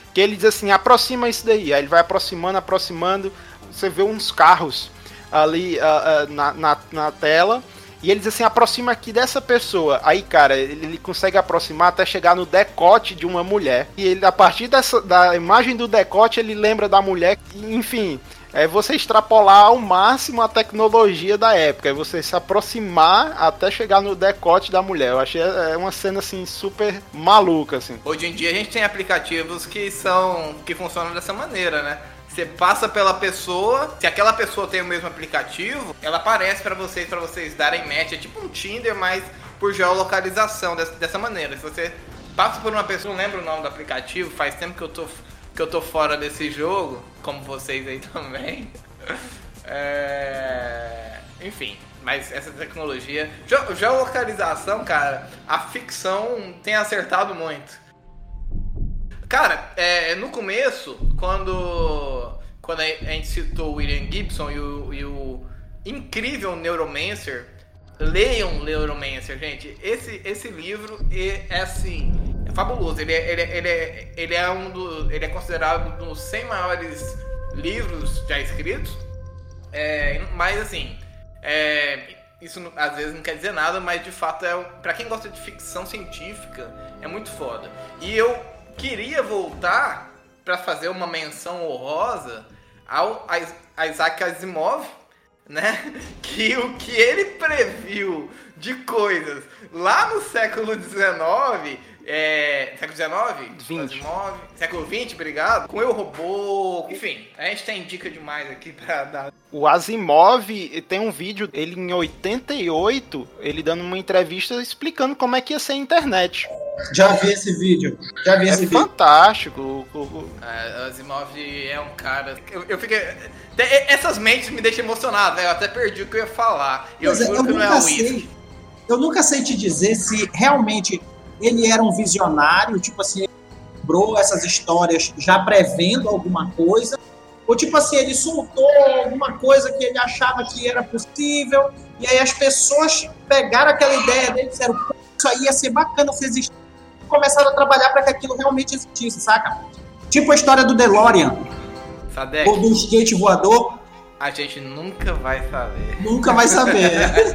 S2: que ele diz assim, aproxima isso daí, aí ele vai aproximando, você vê uns carros ali na tela, e ele diz assim, aproxima aqui dessa pessoa. Aí, cara, ele consegue aproximar até chegar no decote de uma mulher. E ele, a partir da imagem do decote, ele lembra da mulher. Enfim, é você extrapolar ao máximo a tecnologia da época. É você se aproximar até chegar no decote da mulher. Eu achei uma cena, assim, super maluca, assim.
S1: Hoje em dia a gente tem aplicativos que funcionam dessa maneira, né? Você passa pela pessoa, se aquela pessoa tem o mesmo aplicativo, ela aparece pra vocês darem match. É tipo um Tinder, mas por geolocalização, dessa maneira. Se você passa por uma pessoa, não lembro o nome do aplicativo, faz tempo que eu tô fora desse jogo, como vocês aí também. Enfim, mas essa tecnologia... Geolocalização, cara, a ficção tem acertado muito. Cara, no começo, quando a gente citou o William Gibson e o incrível Neuromancer, leiam Neuromancer, gente. Esse livro é assim, é fabuloso. Ele é considerado um dos 100 maiores livros já escritos. Mas assim, isso às vezes não quer dizer nada, mas de fato pra quem gosta de ficção científica é muito foda. E eu queria voltar para fazer uma menção honrosa a Isaac Asimov, né? Que o que ele previu de coisas lá no século XIX, século XIX?
S2: 20.
S1: Século XX, obrigado. Com Eu, Robô, enfim, a gente tem dica demais aqui pra dar.
S2: O Asimov tem um vídeo, ele em 88, ele dando uma entrevista explicando como é que ia ser a internet.
S3: Já vi esse vídeo.
S2: Fantástico.
S1: Asimov é um cara... Eu fiquei... Essas mentes me deixam emocionado, eu até perdi o que eu ia falar. Eu juro que não é o isso.
S3: Eu nunca sei te dizer se realmente ele era um visionário, tipo assim, ele lembrou essas histórias já prevendo alguma coisa, ou tipo assim, ele soltou alguma coisa que ele achava que era possível, e aí as pessoas pegaram aquela ideia dele e disseram, isso aí ia ser bacana se existisse, e começaram a trabalhar para que aquilo realmente existisse, saca? Tipo a história do DeLorean,
S1: Sadek,
S3: ou do skate voador.
S1: A gente nunca vai saber.
S3: Nunca vai saber.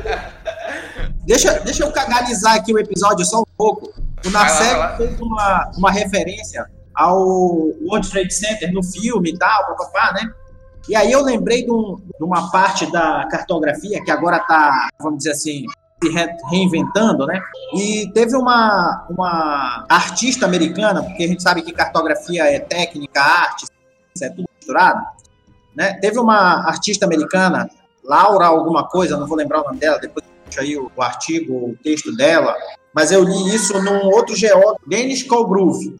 S3: Deixa eu cagalizar aqui o episódio só um pouco. O Narceg fez uma referência ao World Trade Center no filme e tal, papapá, né? E aí eu lembrei de uma parte da cartografia que agora está, vamos dizer assim, se reinventando, né? E teve uma artista americana, porque a gente sabe que cartografia é técnica, arte, é tudo misturado, né? Teve uma artista americana, Laura alguma coisa, não vou lembrar o nome dela, depois eu deixo aí o artigo, o texto dela, mas eu li isso num outro geógrafo, Dennis Colgrove.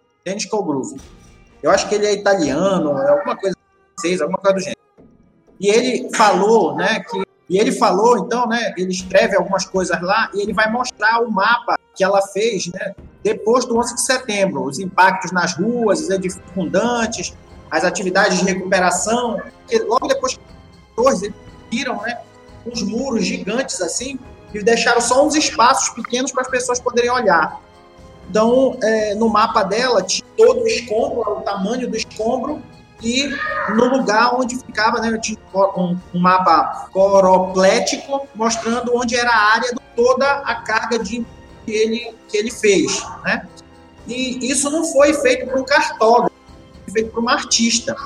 S3: Eu acho que ele é italiano, é alguma coisa francesa, alguma coisa do gênero. E ele falou, né, então, né, ele escreve algumas coisas lá e ele vai mostrar o mapa que ela fez, né, depois do 11 de setembro, os impactos nas ruas, os edifícios fundantes, as atividades de recuperação, que logo depois eles viram, né, uns muros gigantes assim, e deixaram só uns espaços pequenos para as pessoas poderem olhar. Então, no mapa dela, tinha todo o escombro, o tamanho do escombro, e no lugar onde ficava, né, tinha um mapa coroplético, mostrando onde era a área de toda a carga que ele fez, né? E isso não foi feito por um cartógrafo, foi feito por uma artista.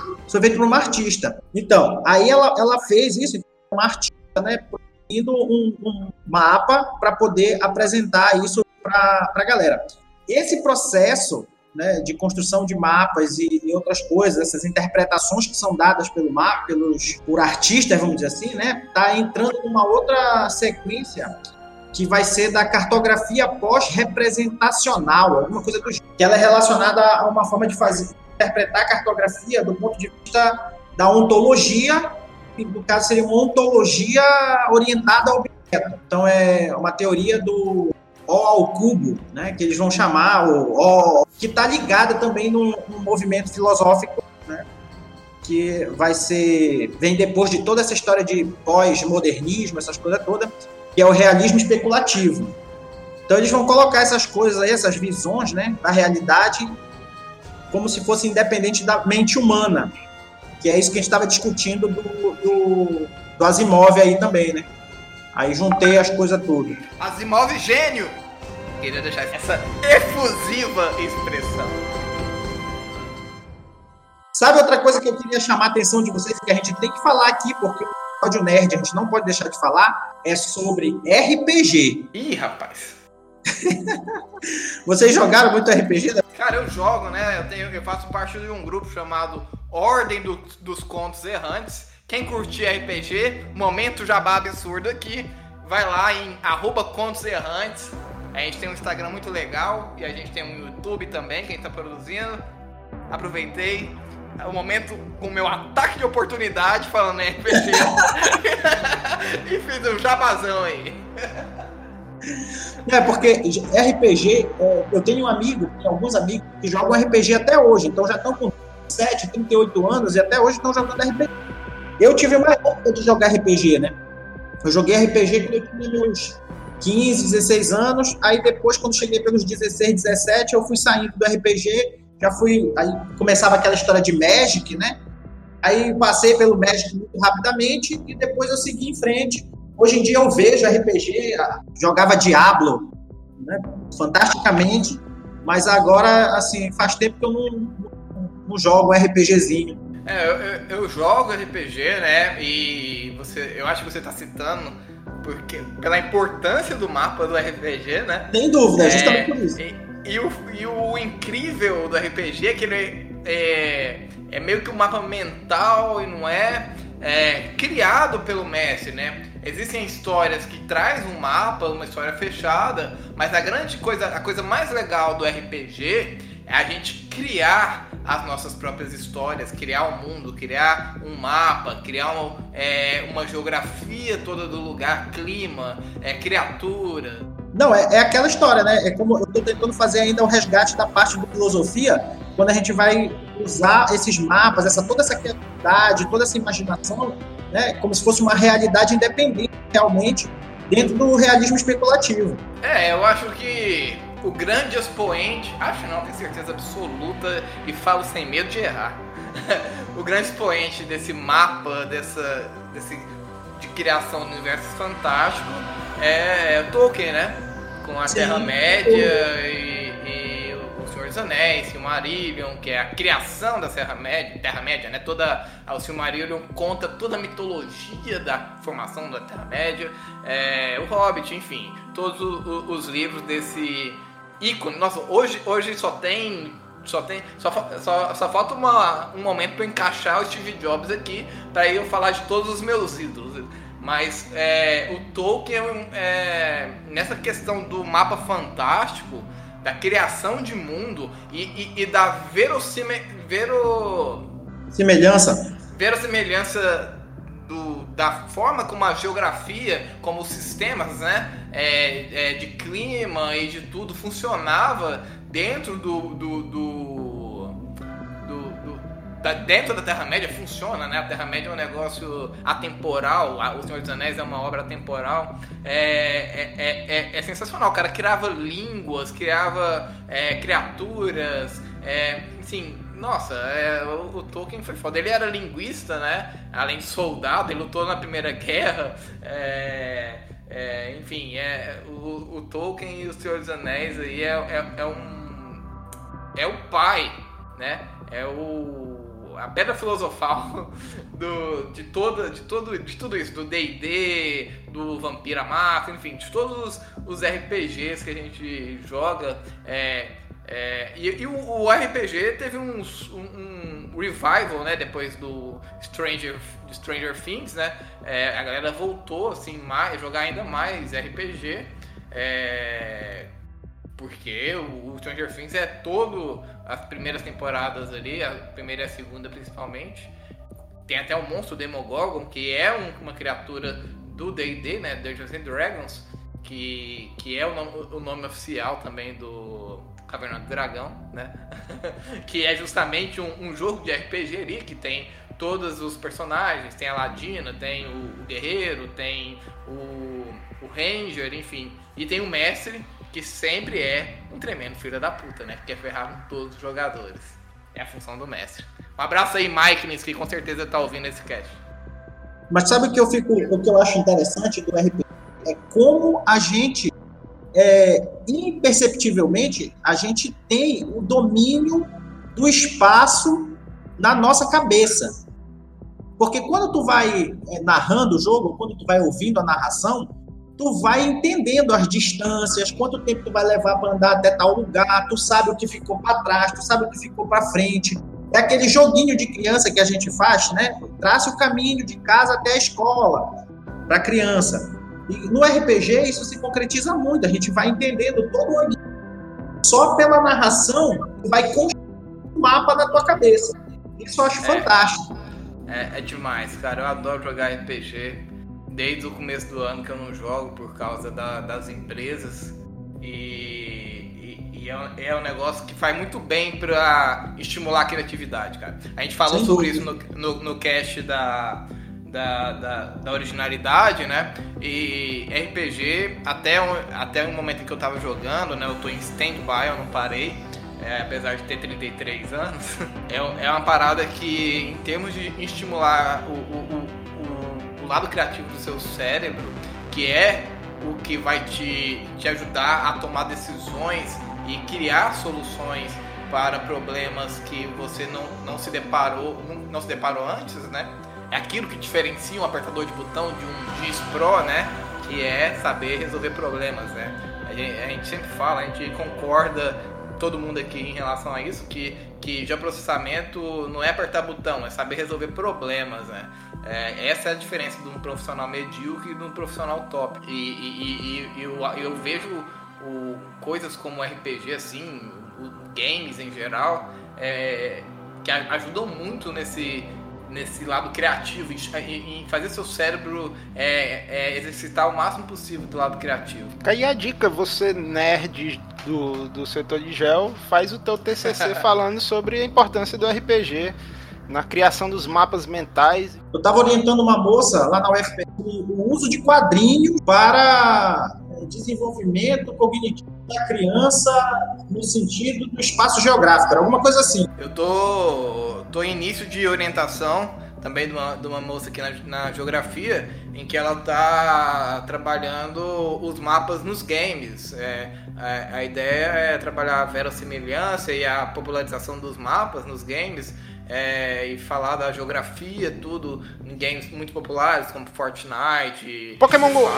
S3: Então, aí ela fez isso, uma artista, né, produzindo um mapa para poder apresentar isso para a galera. Esse processo, né, de construção de mapas e outras coisas, essas interpretações que são dadas pelo mapa, por artistas, vamos dizer assim, né, está entrando numa outra sequência que vai ser da cartografia pós-representacional, alguma coisa do jeito, que ela é relacionada a uma forma de interpretar a cartografia do ponto de vista da ontologia, que no caso seria uma ontologia orientada ao objeto. Então é uma teoria do O ao cubo, né, que eles vão chamar o que está ligada também num movimento filosófico, né, que vem depois de toda essa história de pós-modernismo, essas coisas todas, que é o realismo especulativo. Então eles vão colocar essas coisas aí, essas visões, né, da realidade como se fosse independente da mente humana, que é isso que a gente estava discutindo do Asimov aí também, né? Aí juntei as coisas tudo.
S1: Asimov gênio! Queria deixar essa efusiva expressão.
S3: Sabe outra coisa que eu queria chamar a atenção de vocês, que a gente tem que falar aqui, porque o Rádio Nerd a gente não pode deixar de falar, é sobre RPG.
S1: Ih, rapaz.
S3: Vocês jogaram muito RPG?
S1: Cara, eu jogo, né? Eu faço parte de um grupo chamado Ordem dos Contos Errantes. Quem curtir RPG, momento jabá absurdo aqui, vai lá em @Contos Errantes. A gente tem um Instagram muito legal e a gente tem um YouTube também que a gente tá produzindo. Aproveitei o momento com o meu ataque de oportunidade falando em RPG e fiz um jabazão aí.
S3: Porque RPG, eu tenho alguns amigos que jogam RPG até hoje, então já estão com 7, 38 anos e até hoje estão jogando RPG. Eu tive uma época de jogar RPG, né? Eu joguei RPG quando eu tinha meus 15, 16 anos, aí depois, quando cheguei pelos 16, 17, eu fui saindo do RPG, aí começava aquela história de Magic, né? Aí passei pelo Magic muito rapidamente e depois eu segui em frente. Hoje em dia eu vejo RPG, jogava Diablo, né, fantasticamente, mas agora, assim, faz tempo que eu não jogo um RPGzinho.
S1: Eu jogo RPG, né, e eu acho que você está citando pela importância do mapa do RPG, né?
S3: Sem dúvida, justamente por isso.
S1: E o incrível do RPG é que ele é meio que um mapa mental e não é criado pelo mestre, né? Existem histórias que traz um mapa, uma história fechada, mas a coisa mais legal do RPG é a gente criar as nossas próprias histórias, criar um mundo, criar um mapa, criar uma geografia toda do lugar, clima, criatura.
S3: Não, é aquela história, né? É como eu estou tentando fazer ainda o resgate da parte da filosofia, quando a gente vai usar esses mapas, toda essa criatividade, toda essa imaginação, né? Como se fosse uma realidade independente, realmente, dentro do realismo especulativo.
S1: Eu acho que o grande expoente, tenho certeza absoluta e falo sem medo de errar. O grande expoente desse mapa, de criação do universo fantástico é Tolkien, né? Com a Terra-média e o Senhor dos Anéis, Silmarillion, que é a criação da Terra-média, né? O Silmarillion conta toda a mitologia da formação da Terra-média, o Hobbit, enfim, todos os livros desse ícone. Nossa, hoje só falta um momento para encaixar o Steve Jobs aqui para eu falar de todos os meus ídolos. Mas o Tolkien, nessa questão do mapa fantástico, da criação de mundo e da verossimilhança da forma como a geografia, como os sistemas, né, de clima e de tudo funcionava dentro dentro da Terra-média, funciona, né? A Terra-média é um negócio atemporal, o Senhor dos Anéis é uma obra atemporal, é sensacional. O cara criava línguas, criava criaturas, assim, nossa, o Tolkien foi foda. Ele era linguista, né? Além de soldado, ele lutou na Primeira Guerra, enfim, o Tolkien e o Senhor dos Anéis aí é o pai, né? É a pedra filosofal de tudo isso, do D&D, do Vampira Massa, enfim, de todos os RPGs que a gente joga. E o RPG teve um revival, né, depois do Stranger Things, né? A galera voltou assim, a jogar ainda mais RPG, porque o Stranger Things as primeiras temporadas ali, a primeira e a segunda principalmente, tem até o monstro Demogorgon, que é uma criatura do D&D, né, Dungeons and Dragons, que é o nome oficial também do Caverna do Dragão, né? Que é justamente um jogo de RPG ali, que tem todos os personagens, tem a Ladina, tem o Guerreiro, tem o Ranger, enfim, e tem o Mestre, que sempre é um tremendo filho da puta, né? Que quer ferrar com todos os jogadores. É a função do mestre. Um abraço aí, Mike, que com certeza tá ouvindo esse cast.
S3: Mas sabe o que eu acho interessante do RPG? É como a gente, imperceptivelmente, a gente tem o domínio do espaço na nossa cabeça. Porque quando tu vai narrando o jogo, quando tu vai ouvindo a narração, tu vai entendendo as distâncias, quanto tempo tu vai levar para andar até tal lugar, tu sabe o que ficou para trás, tu sabe o que ficou para frente. É aquele joguinho de criança que a gente faz, né? Traça o caminho de casa até a escola para a criança. E no RPG isso se concretiza muito, a gente vai entendendo todo o ambiente. Só pela narração, tu vai construir um mapa na tua cabeça. Isso eu acho fantástico.
S1: É demais, cara. Eu adoro jogar RPG. Desde o começo do ano que eu não jogo por causa das empresas. E é um negócio que faz muito bem pra estimular a criatividade, cara. A gente falou sobre isso no cast da originalidade, né? E RPG, até o momento em que eu tava jogando, né? Eu tô em stand-by, eu não parei. Apesar de ter 33 anos, é uma parada que, em termos de estimular o lado criativo do seu cérebro, que é o que vai te ajudar a tomar decisões e criar soluções para problemas que você não se deparou antes, né? É aquilo que diferencia um apertador de botão de um Giz Pro, né? Que é saber resolver problemas, né? A gente sempre fala, a gente concorda, todo mundo aqui, em relação a isso, que geoprocessamento não é apertar botão, é saber resolver problemas, né? Essa é a diferença de um profissional medíocre e de um profissional top. E eu vejo coisas como RPG, assim, games em geral, que ajudam muito nesse lado criativo, em fazer seu cérebro exercitar o máximo possível do lado criativo.
S2: Aí a dica, você nerd do setor de gel, faz o teu TCC falando sobre a importância do RPG na criação dos mapas mentais.
S3: Eu estava orientando uma moça lá na UFPR o uso de quadrinhos para desenvolvimento cognitivo da criança no sentido do espaço geográfico, alguma coisa assim.
S1: Eu tô em início de orientação também de uma moça aqui na geografia, em que ela tá trabalhando os mapas nos games. A ideia é trabalhar a verossimilhança e a popularização dos mapas nos games, e falar da geografia, tudo, em games muito populares, como Fortnite,
S2: Pokémon Go.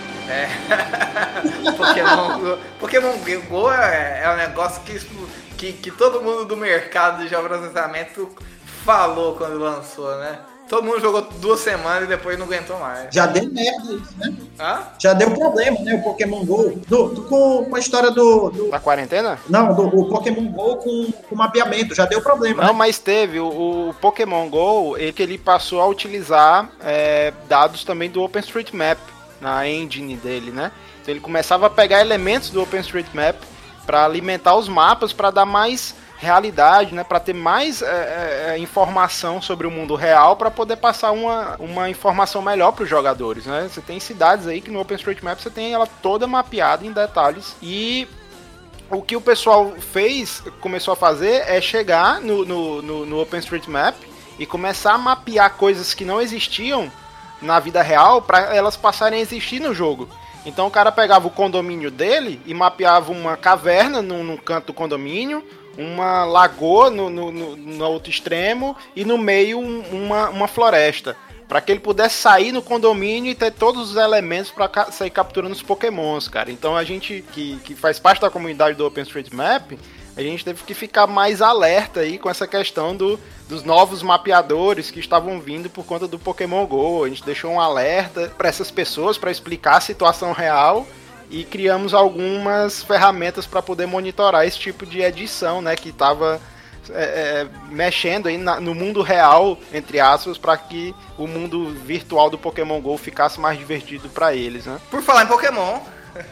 S1: Pokémon Go é um negócio que todo mundo do mercado de geoprocessamento falou quando lançou, né? Todo mundo jogou 2 semanas e depois não aguentou mais.
S3: Já deu merda isso, né?
S1: Hã?
S3: Já deu problema, né? O Pokémon GO. Com a história
S2: da quarentena?
S3: Não, o Pokémon GO com mapeamento. Já deu problema.
S2: Não,
S3: né?
S2: mas teve. O Pokémon GO, ele passou a utilizar dados também do OpenStreetMap na engine dele, né? Então ele começava a pegar elementos do OpenStreetMap para alimentar os mapas, para dar mais realidade, né, para ter mais informação sobre o mundo real, para poder passar uma informação melhor para os jogadores, né? Você tem cidades aí que no OpenStreetMap você tem ela toda mapeada em detalhes, e o que o pessoal começou a fazer é chegar no OpenStreetMap e começar a mapear coisas que não existiam na vida real para elas passarem a existir no jogo. Então o cara pegava o condomínio dele e mapeava uma caverna num canto do condomínio, uma lagoa no outro extremo e no meio uma floresta, para que ele pudesse sair no condomínio e ter todos os elementos para sair capturando os pokémons, cara. Então a gente que faz parte da comunidade do OpenStreetMap, a gente teve que ficar mais alerta aí com essa questão dos novos mapeadores que estavam vindo por conta do Pokémon GO. A gente deixou um alerta para essas pessoas, para explicar a situação real, e criamos algumas ferramentas para poder monitorar esse tipo de edição, né, que estava mexendo aí no mundo real, entre aspas, para que o mundo virtual do Pokémon GO ficasse mais divertido para eles, né?
S1: Por falar em Pokémon,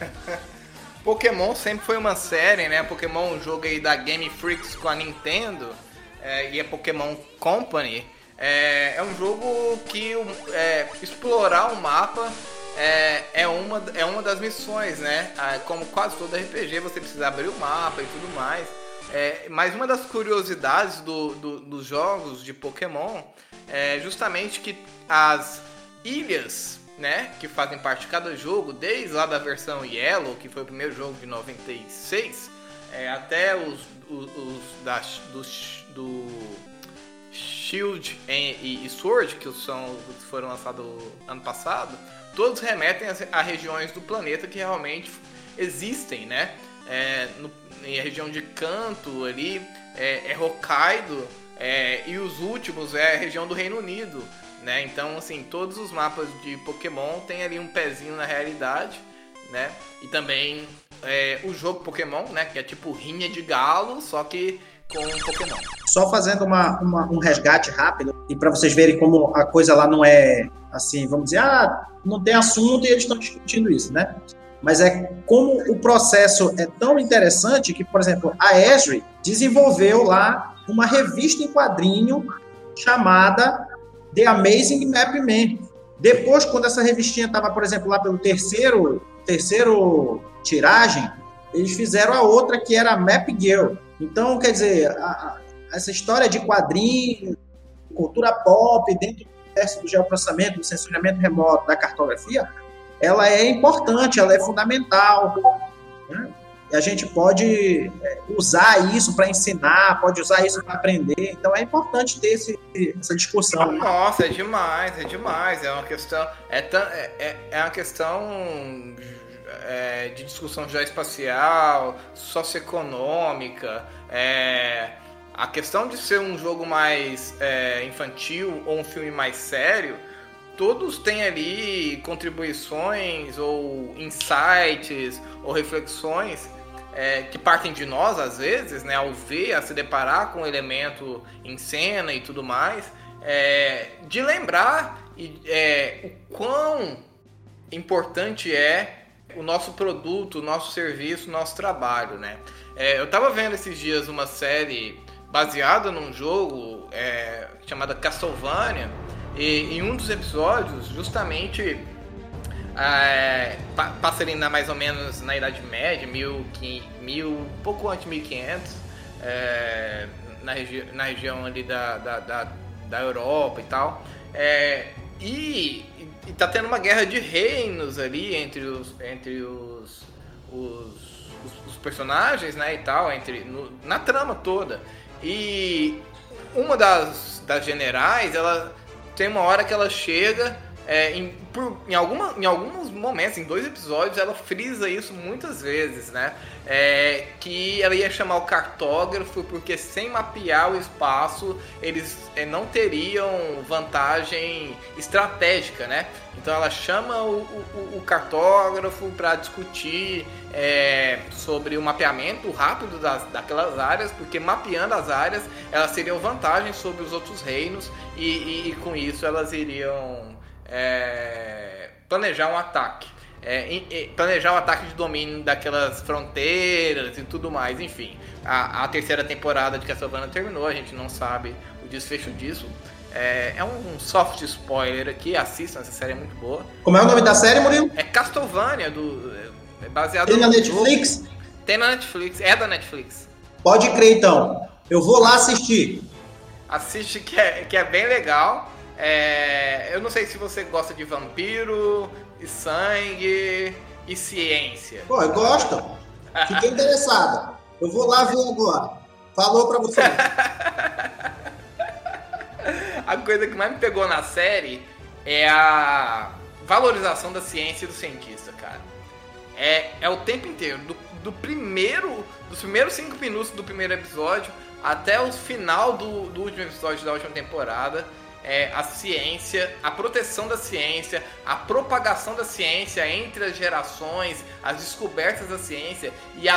S1: Pokémon sempre foi uma série, né? Pokémon, um jogo aí da Game Freaks com a Nintendo, e a Pokémon Company, é um jogo que explorar o mapa é uma das missões, né? Como quase todo RPG, você precisa abrir o mapa e tudo mais. Mas uma das curiosidades dos jogos de Pokémon é justamente que as ilhas, né, que fazem parte de cada jogo, desde lá da versão Yellow, que foi o primeiro jogo de 96, até os do Shield e Sword, que foram lançados ano passado, todos remetem a regiões do planeta que realmente existem, né? Em região de Kanto ali, Hokkaido, e os últimos é a região do Reino Unido, né? Então, assim, todos os mapas de Pokémon tem ali um pezinho na realidade, né? E também o jogo Pokémon, né? Que é tipo rinha de galo, só que com Pokémon.
S3: Só fazendo um resgate rápido, e para vocês verem como a coisa lá não é assim, vamos dizer, não tem assunto e eles estão discutindo isso, né? Mas é como o processo é tão interessante que, por exemplo, a Esri desenvolveu lá uma revista em quadrinho chamada The Amazing Map Man. Depois, quando essa revistinha estava, por exemplo, lá pelo terceiro tiragem, eles fizeram a outra que era a Map Girl. Então, quer dizer, essa história de quadrinho, cultura pop, dentro do universo do geoprocessamento, do sensoriamento remoto, da cartografia, ela é importante, ela é fundamental, né? E a gente pode usar isso para ensinar, pode usar isso para aprender. Então é importante ter essa discussão.
S1: Nossa, é demais. É uma questão. É uma questão de discussão geoespacial, socioeconômica. A questão de ser um jogo mais infantil ou um filme mais sério. Todos têm ali contribuições ou insights ou reflexões que partem de nós, às vezes, né, ao se deparar com um elemento em cena e tudo mais, de lembrar o quão importante é o nosso produto, o nosso serviço, o nosso trabalho, né? Eu estava vendo esses dias uma série baseada num jogo chamada Castlevania, e em um dos episódios, justamente, passa ali mais ou menos na Idade Média, pouco antes de 1500, na região ali da Europa e tal, e tá tendo uma guerra de reinos ali entre os personagens, né, e tal, na trama toda. E uma das generais, ela tem uma hora que ela chega, em alguns momentos, em 2 episódios, ela frisa isso muitas vezes, né? Que ela ia chamar o cartógrafo, porque sem mapear o espaço, eles não teriam vantagem estratégica, né? Então ela chama o cartógrafo para discutir sobre o mapeamento rápido daquelas áreas, porque mapeando as áreas, elas teriam vantagem sobre os outros reinos e com isso elas iriam planejar um ataque. Planejar um ataque de domínio daquelas fronteiras e tudo mais, enfim. A terceira temporada de Castlevania terminou, a gente não sabe o desfecho disso. É um soft spoiler aqui, assistam, essa série é muito boa.
S3: Como é o nome da série, Murilo?
S1: É Castlevania, baseado
S3: Tem na Netflix?
S1: Jogo. Tem na Netflix, é da Netflix.
S3: Pode crer, então. Eu vou lá assistir.
S1: Assiste que é bem legal. Eu não sei se você gosta de vampiro, e sangue e ciência.
S3: Pô, eu gosto. Fiquei interessado. Eu vou lá ver agora. Falou pra você.
S1: A coisa que mais me pegou na série é a valorização da ciência e do cientista, cara. É o tempo inteiro. Dos primeiros 5 minutos do primeiro episódio até o final do último episódio da última temporada. A ciência, a proteção da ciência, a propagação da ciência entre as gerações, as descobertas da ciência e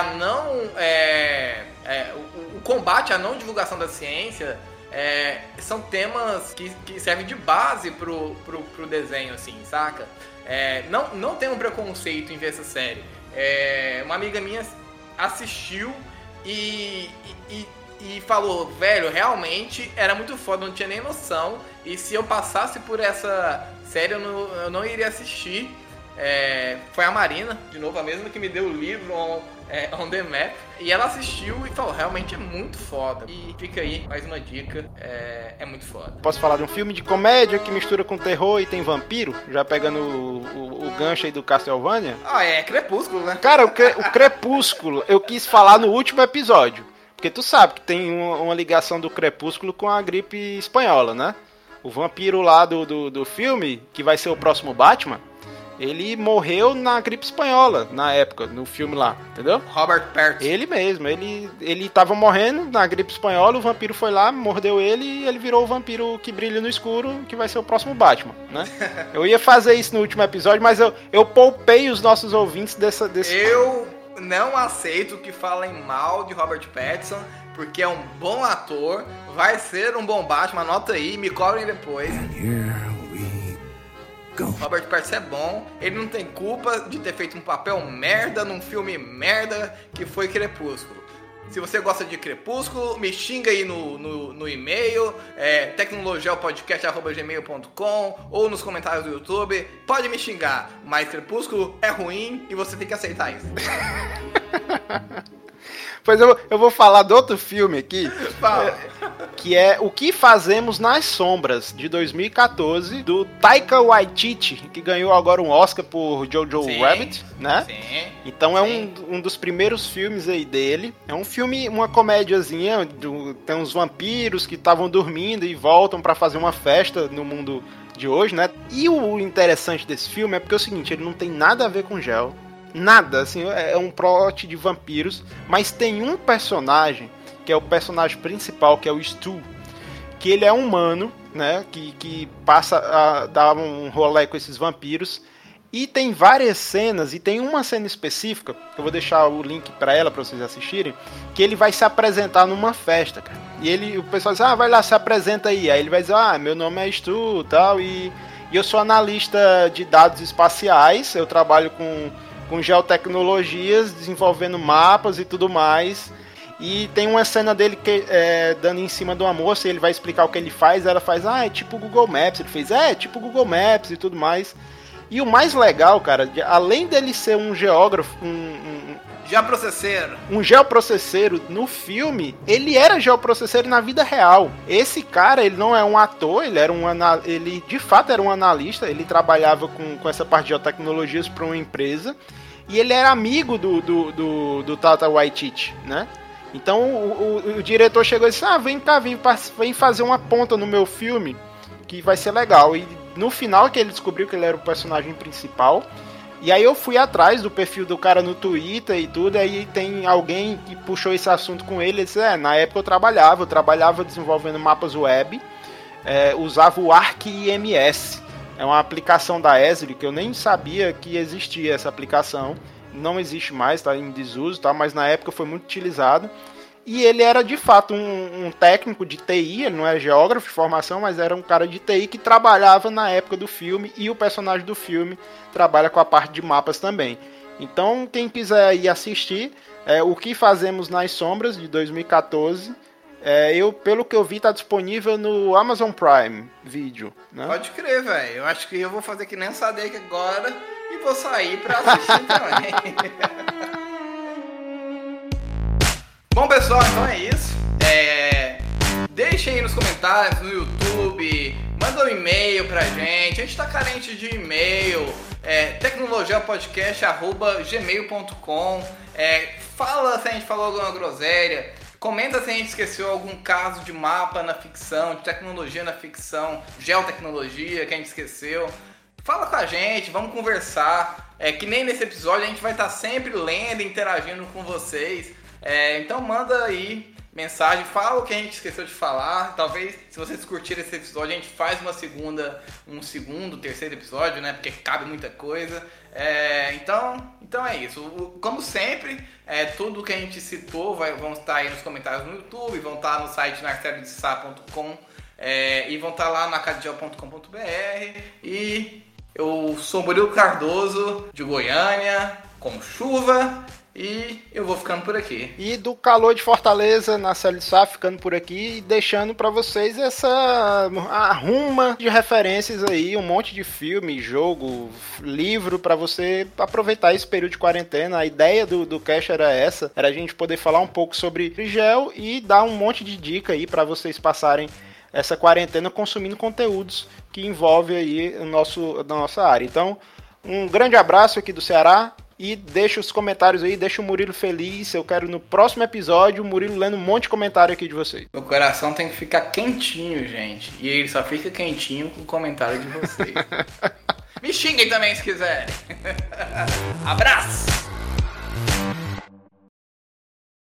S1: o combate à não divulgação da ciência são temas que servem de base pro desenho, assim, saca? Não tem um preconceito em ver essa série. Uma amiga minha assistiu e falou, velho, realmente era muito foda, não tinha nem noção, e se eu passasse por essa série eu não iria assistir. Foi a Marina, de novo, a mesma que me deu o livro On The Map. E ela assistiu e falou, realmente é muito foda. E fica aí, mais uma dica, é muito foda.
S2: Posso falar de um filme de comédia que mistura com terror e tem vampiro? Já pegando o gancho aí do Castlevania?
S1: É Crepúsculo, né?
S2: Cara, o Crepúsculo eu quis falar no último episódio. Porque tu sabe que tem uma ligação do Crepúsculo com a gripe espanhola, né? O vampiro lá do filme, que vai ser o próximo Batman, ele morreu na gripe espanhola, na época, no filme lá, entendeu?
S1: Robert Pattinson.
S2: Ele mesmo, ele tava morrendo na gripe espanhola, o vampiro foi lá, mordeu ele e ele virou o vampiro que brilha no escuro, que vai ser o próximo Batman, né? Eu ia fazer isso no último episódio, mas eu poupei os nossos ouvintes desse...
S1: Eu não aceito que falem mal de Robert Pattinson, porque é um bom ator, vai ser um bom Batman, anota aí, me cobrem depois. Robert Pattinson é bom, ele não tem culpa de ter feito um papel merda num filme merda que foi Crepúsculo. Se você gosta de Crepúsculo, me xinga aí no e-mail, tecnologiapodcast@gmail.com ou nos comentários do YouTube. Pode me xingar, mas Crepúsculo é ruim e você tem que aceitar isso.
S2: Pois eu vou falar de outro filme aqui, que é O Que Fazemos nas Sombras, de 2014, do Taika Waititi, que ganhou agora um Oscar por Jojo Rabbit, né?
S1: Sim.
S2: Então é um dos primeiros filmes aí dele. É um filme, uma comédiazinha, tem uns vampiros que estavam dormindo e voltam pra fazer uma festa no mundo de hoje, né? E o interessante desse filme é porque é o seguinte, ele não tem nada a ver com gel. Nada, assim, é um plot de vampiros, mas tem um personagem, que é o personagem principal, que é o Stu, que ele é um humano, né, que passa a dar um rolê com esses vampiros, e tem várias cenas, e tem uma cena específica, que eu vou deixar o link pra ela, pra vocês assistirem, que ele vai se apresentar numa festa, cara, e o pessoal diz, vai lá, se apresenta aí ele vai dizer, meu nome é Stu, tal, e eu sou analista de dados espaciais, eu trabalho com geotecnologias, desenvolvendo mapas e tudo mais. E tem uma cena dele dando em cima de uma moça, e ele vai explicar o que ele faz, ela faz, é tipo Google Maps. Ele fez, tipo Google Maps e tudo mais. E o mais legal, cara, além dele ser um geógrafo, um geoprocesseiro no filme, ele era geoprocesseiro na vida real. Esse cara, ele não é um ator, ele de fato era um analista, ele trabalhava com essa parte de geotecnologias para uma empresa, e ele era amigo do Taika Waititi, né? Então o diretor chegou e disse, vem cá, vem fazer uma ponta no meu filme, que vai ser legal. E no final que ele descobriu que ele era o personagem principal, e aí eu fui atrás do perfil do cara no Twitter e tudo, aí tem alguém que puxou esse assunto com ele, disse, na época eu trabalhava desenvolvendo mapas web, usava o ArcIMS, é uma aplicação da Esri, que eu nem sabia que existia essa aplicação, não existe mais, está em desuso, tá? Mas na época foi muito utilizado, e ele era de fato um técnico de TI, ele não era geógrafo de formação, mas era um cara de TI que trabalhava na época do filme, e o personagem do filme trabalha com a parte de mapas também. Então quem quiser ir assistir, O Que Fazemos nas Sombras, de 2014, pelo que eu vi, tá disponível no Amazon Prime Video, né?
S1: Pode crer, velho. Eu acho que eu vou fazer que nem o Sadek agora e vou sair pra assistir também. Bom, pessoal, então é isso. Deixem aí nos comentários, no YouTube, manda um e-mail pra gente. A gente tá carente de e-mail. tecnologiapodcast@gmail.com. Fala se a gente falou alguma groselha. Comenta se a gente esqueceu algum caso de mapa na ficção, de tecnologia na ficção, geotecnologia que a gente esqueceu. Fala com a gente, vamos conversar. Que nem nesse episódio a gente vai estar sempre lendo e interagindo com vocês. Então manda aí mensagem, fala o que a gente esqueceu de falar. Talvez, se vocês curtirem esse episódio, a gente faz um segundo, terceiro episódio, né? Porque cabe muita coisa. Então é isso. Como sempre, tudo que a gente citou vão estar aí nos comentários no YouTube, vão estar no site narcebodesá.com e vão estar lá na cadgel.com.br. E eu sou Murilo Cardoso, de Goiânia, com chuva E eu vou ficando por aqui.
S2: E do calor de Fortaleza, na Célia de Sá, ficando por aqui e deixando pra vocês essa arruma de referências aí, um monte de filme, jogo, livro, pra você aproveitar esse período de quarentena. A ideia do cast era essa, era a gente poder falar um pouco sobre Frigel e dar um monte de dica aí pra vocês passarem essa quarentena consumindo conteúdos que envolvem aí a nossa área. Então, um grande abraço aqui do Ceará. E deixa os comentários aí, deixa o Murilo feliz. Eu quero no próximo episódio o Murilo lendo um monte de comentário aqui de vocês.
S1: Meu coração tem que ficar quentinho, gente. E ele só fica quentinho com o comentário de vocês. Me xinguem também se quiserem. Abraço!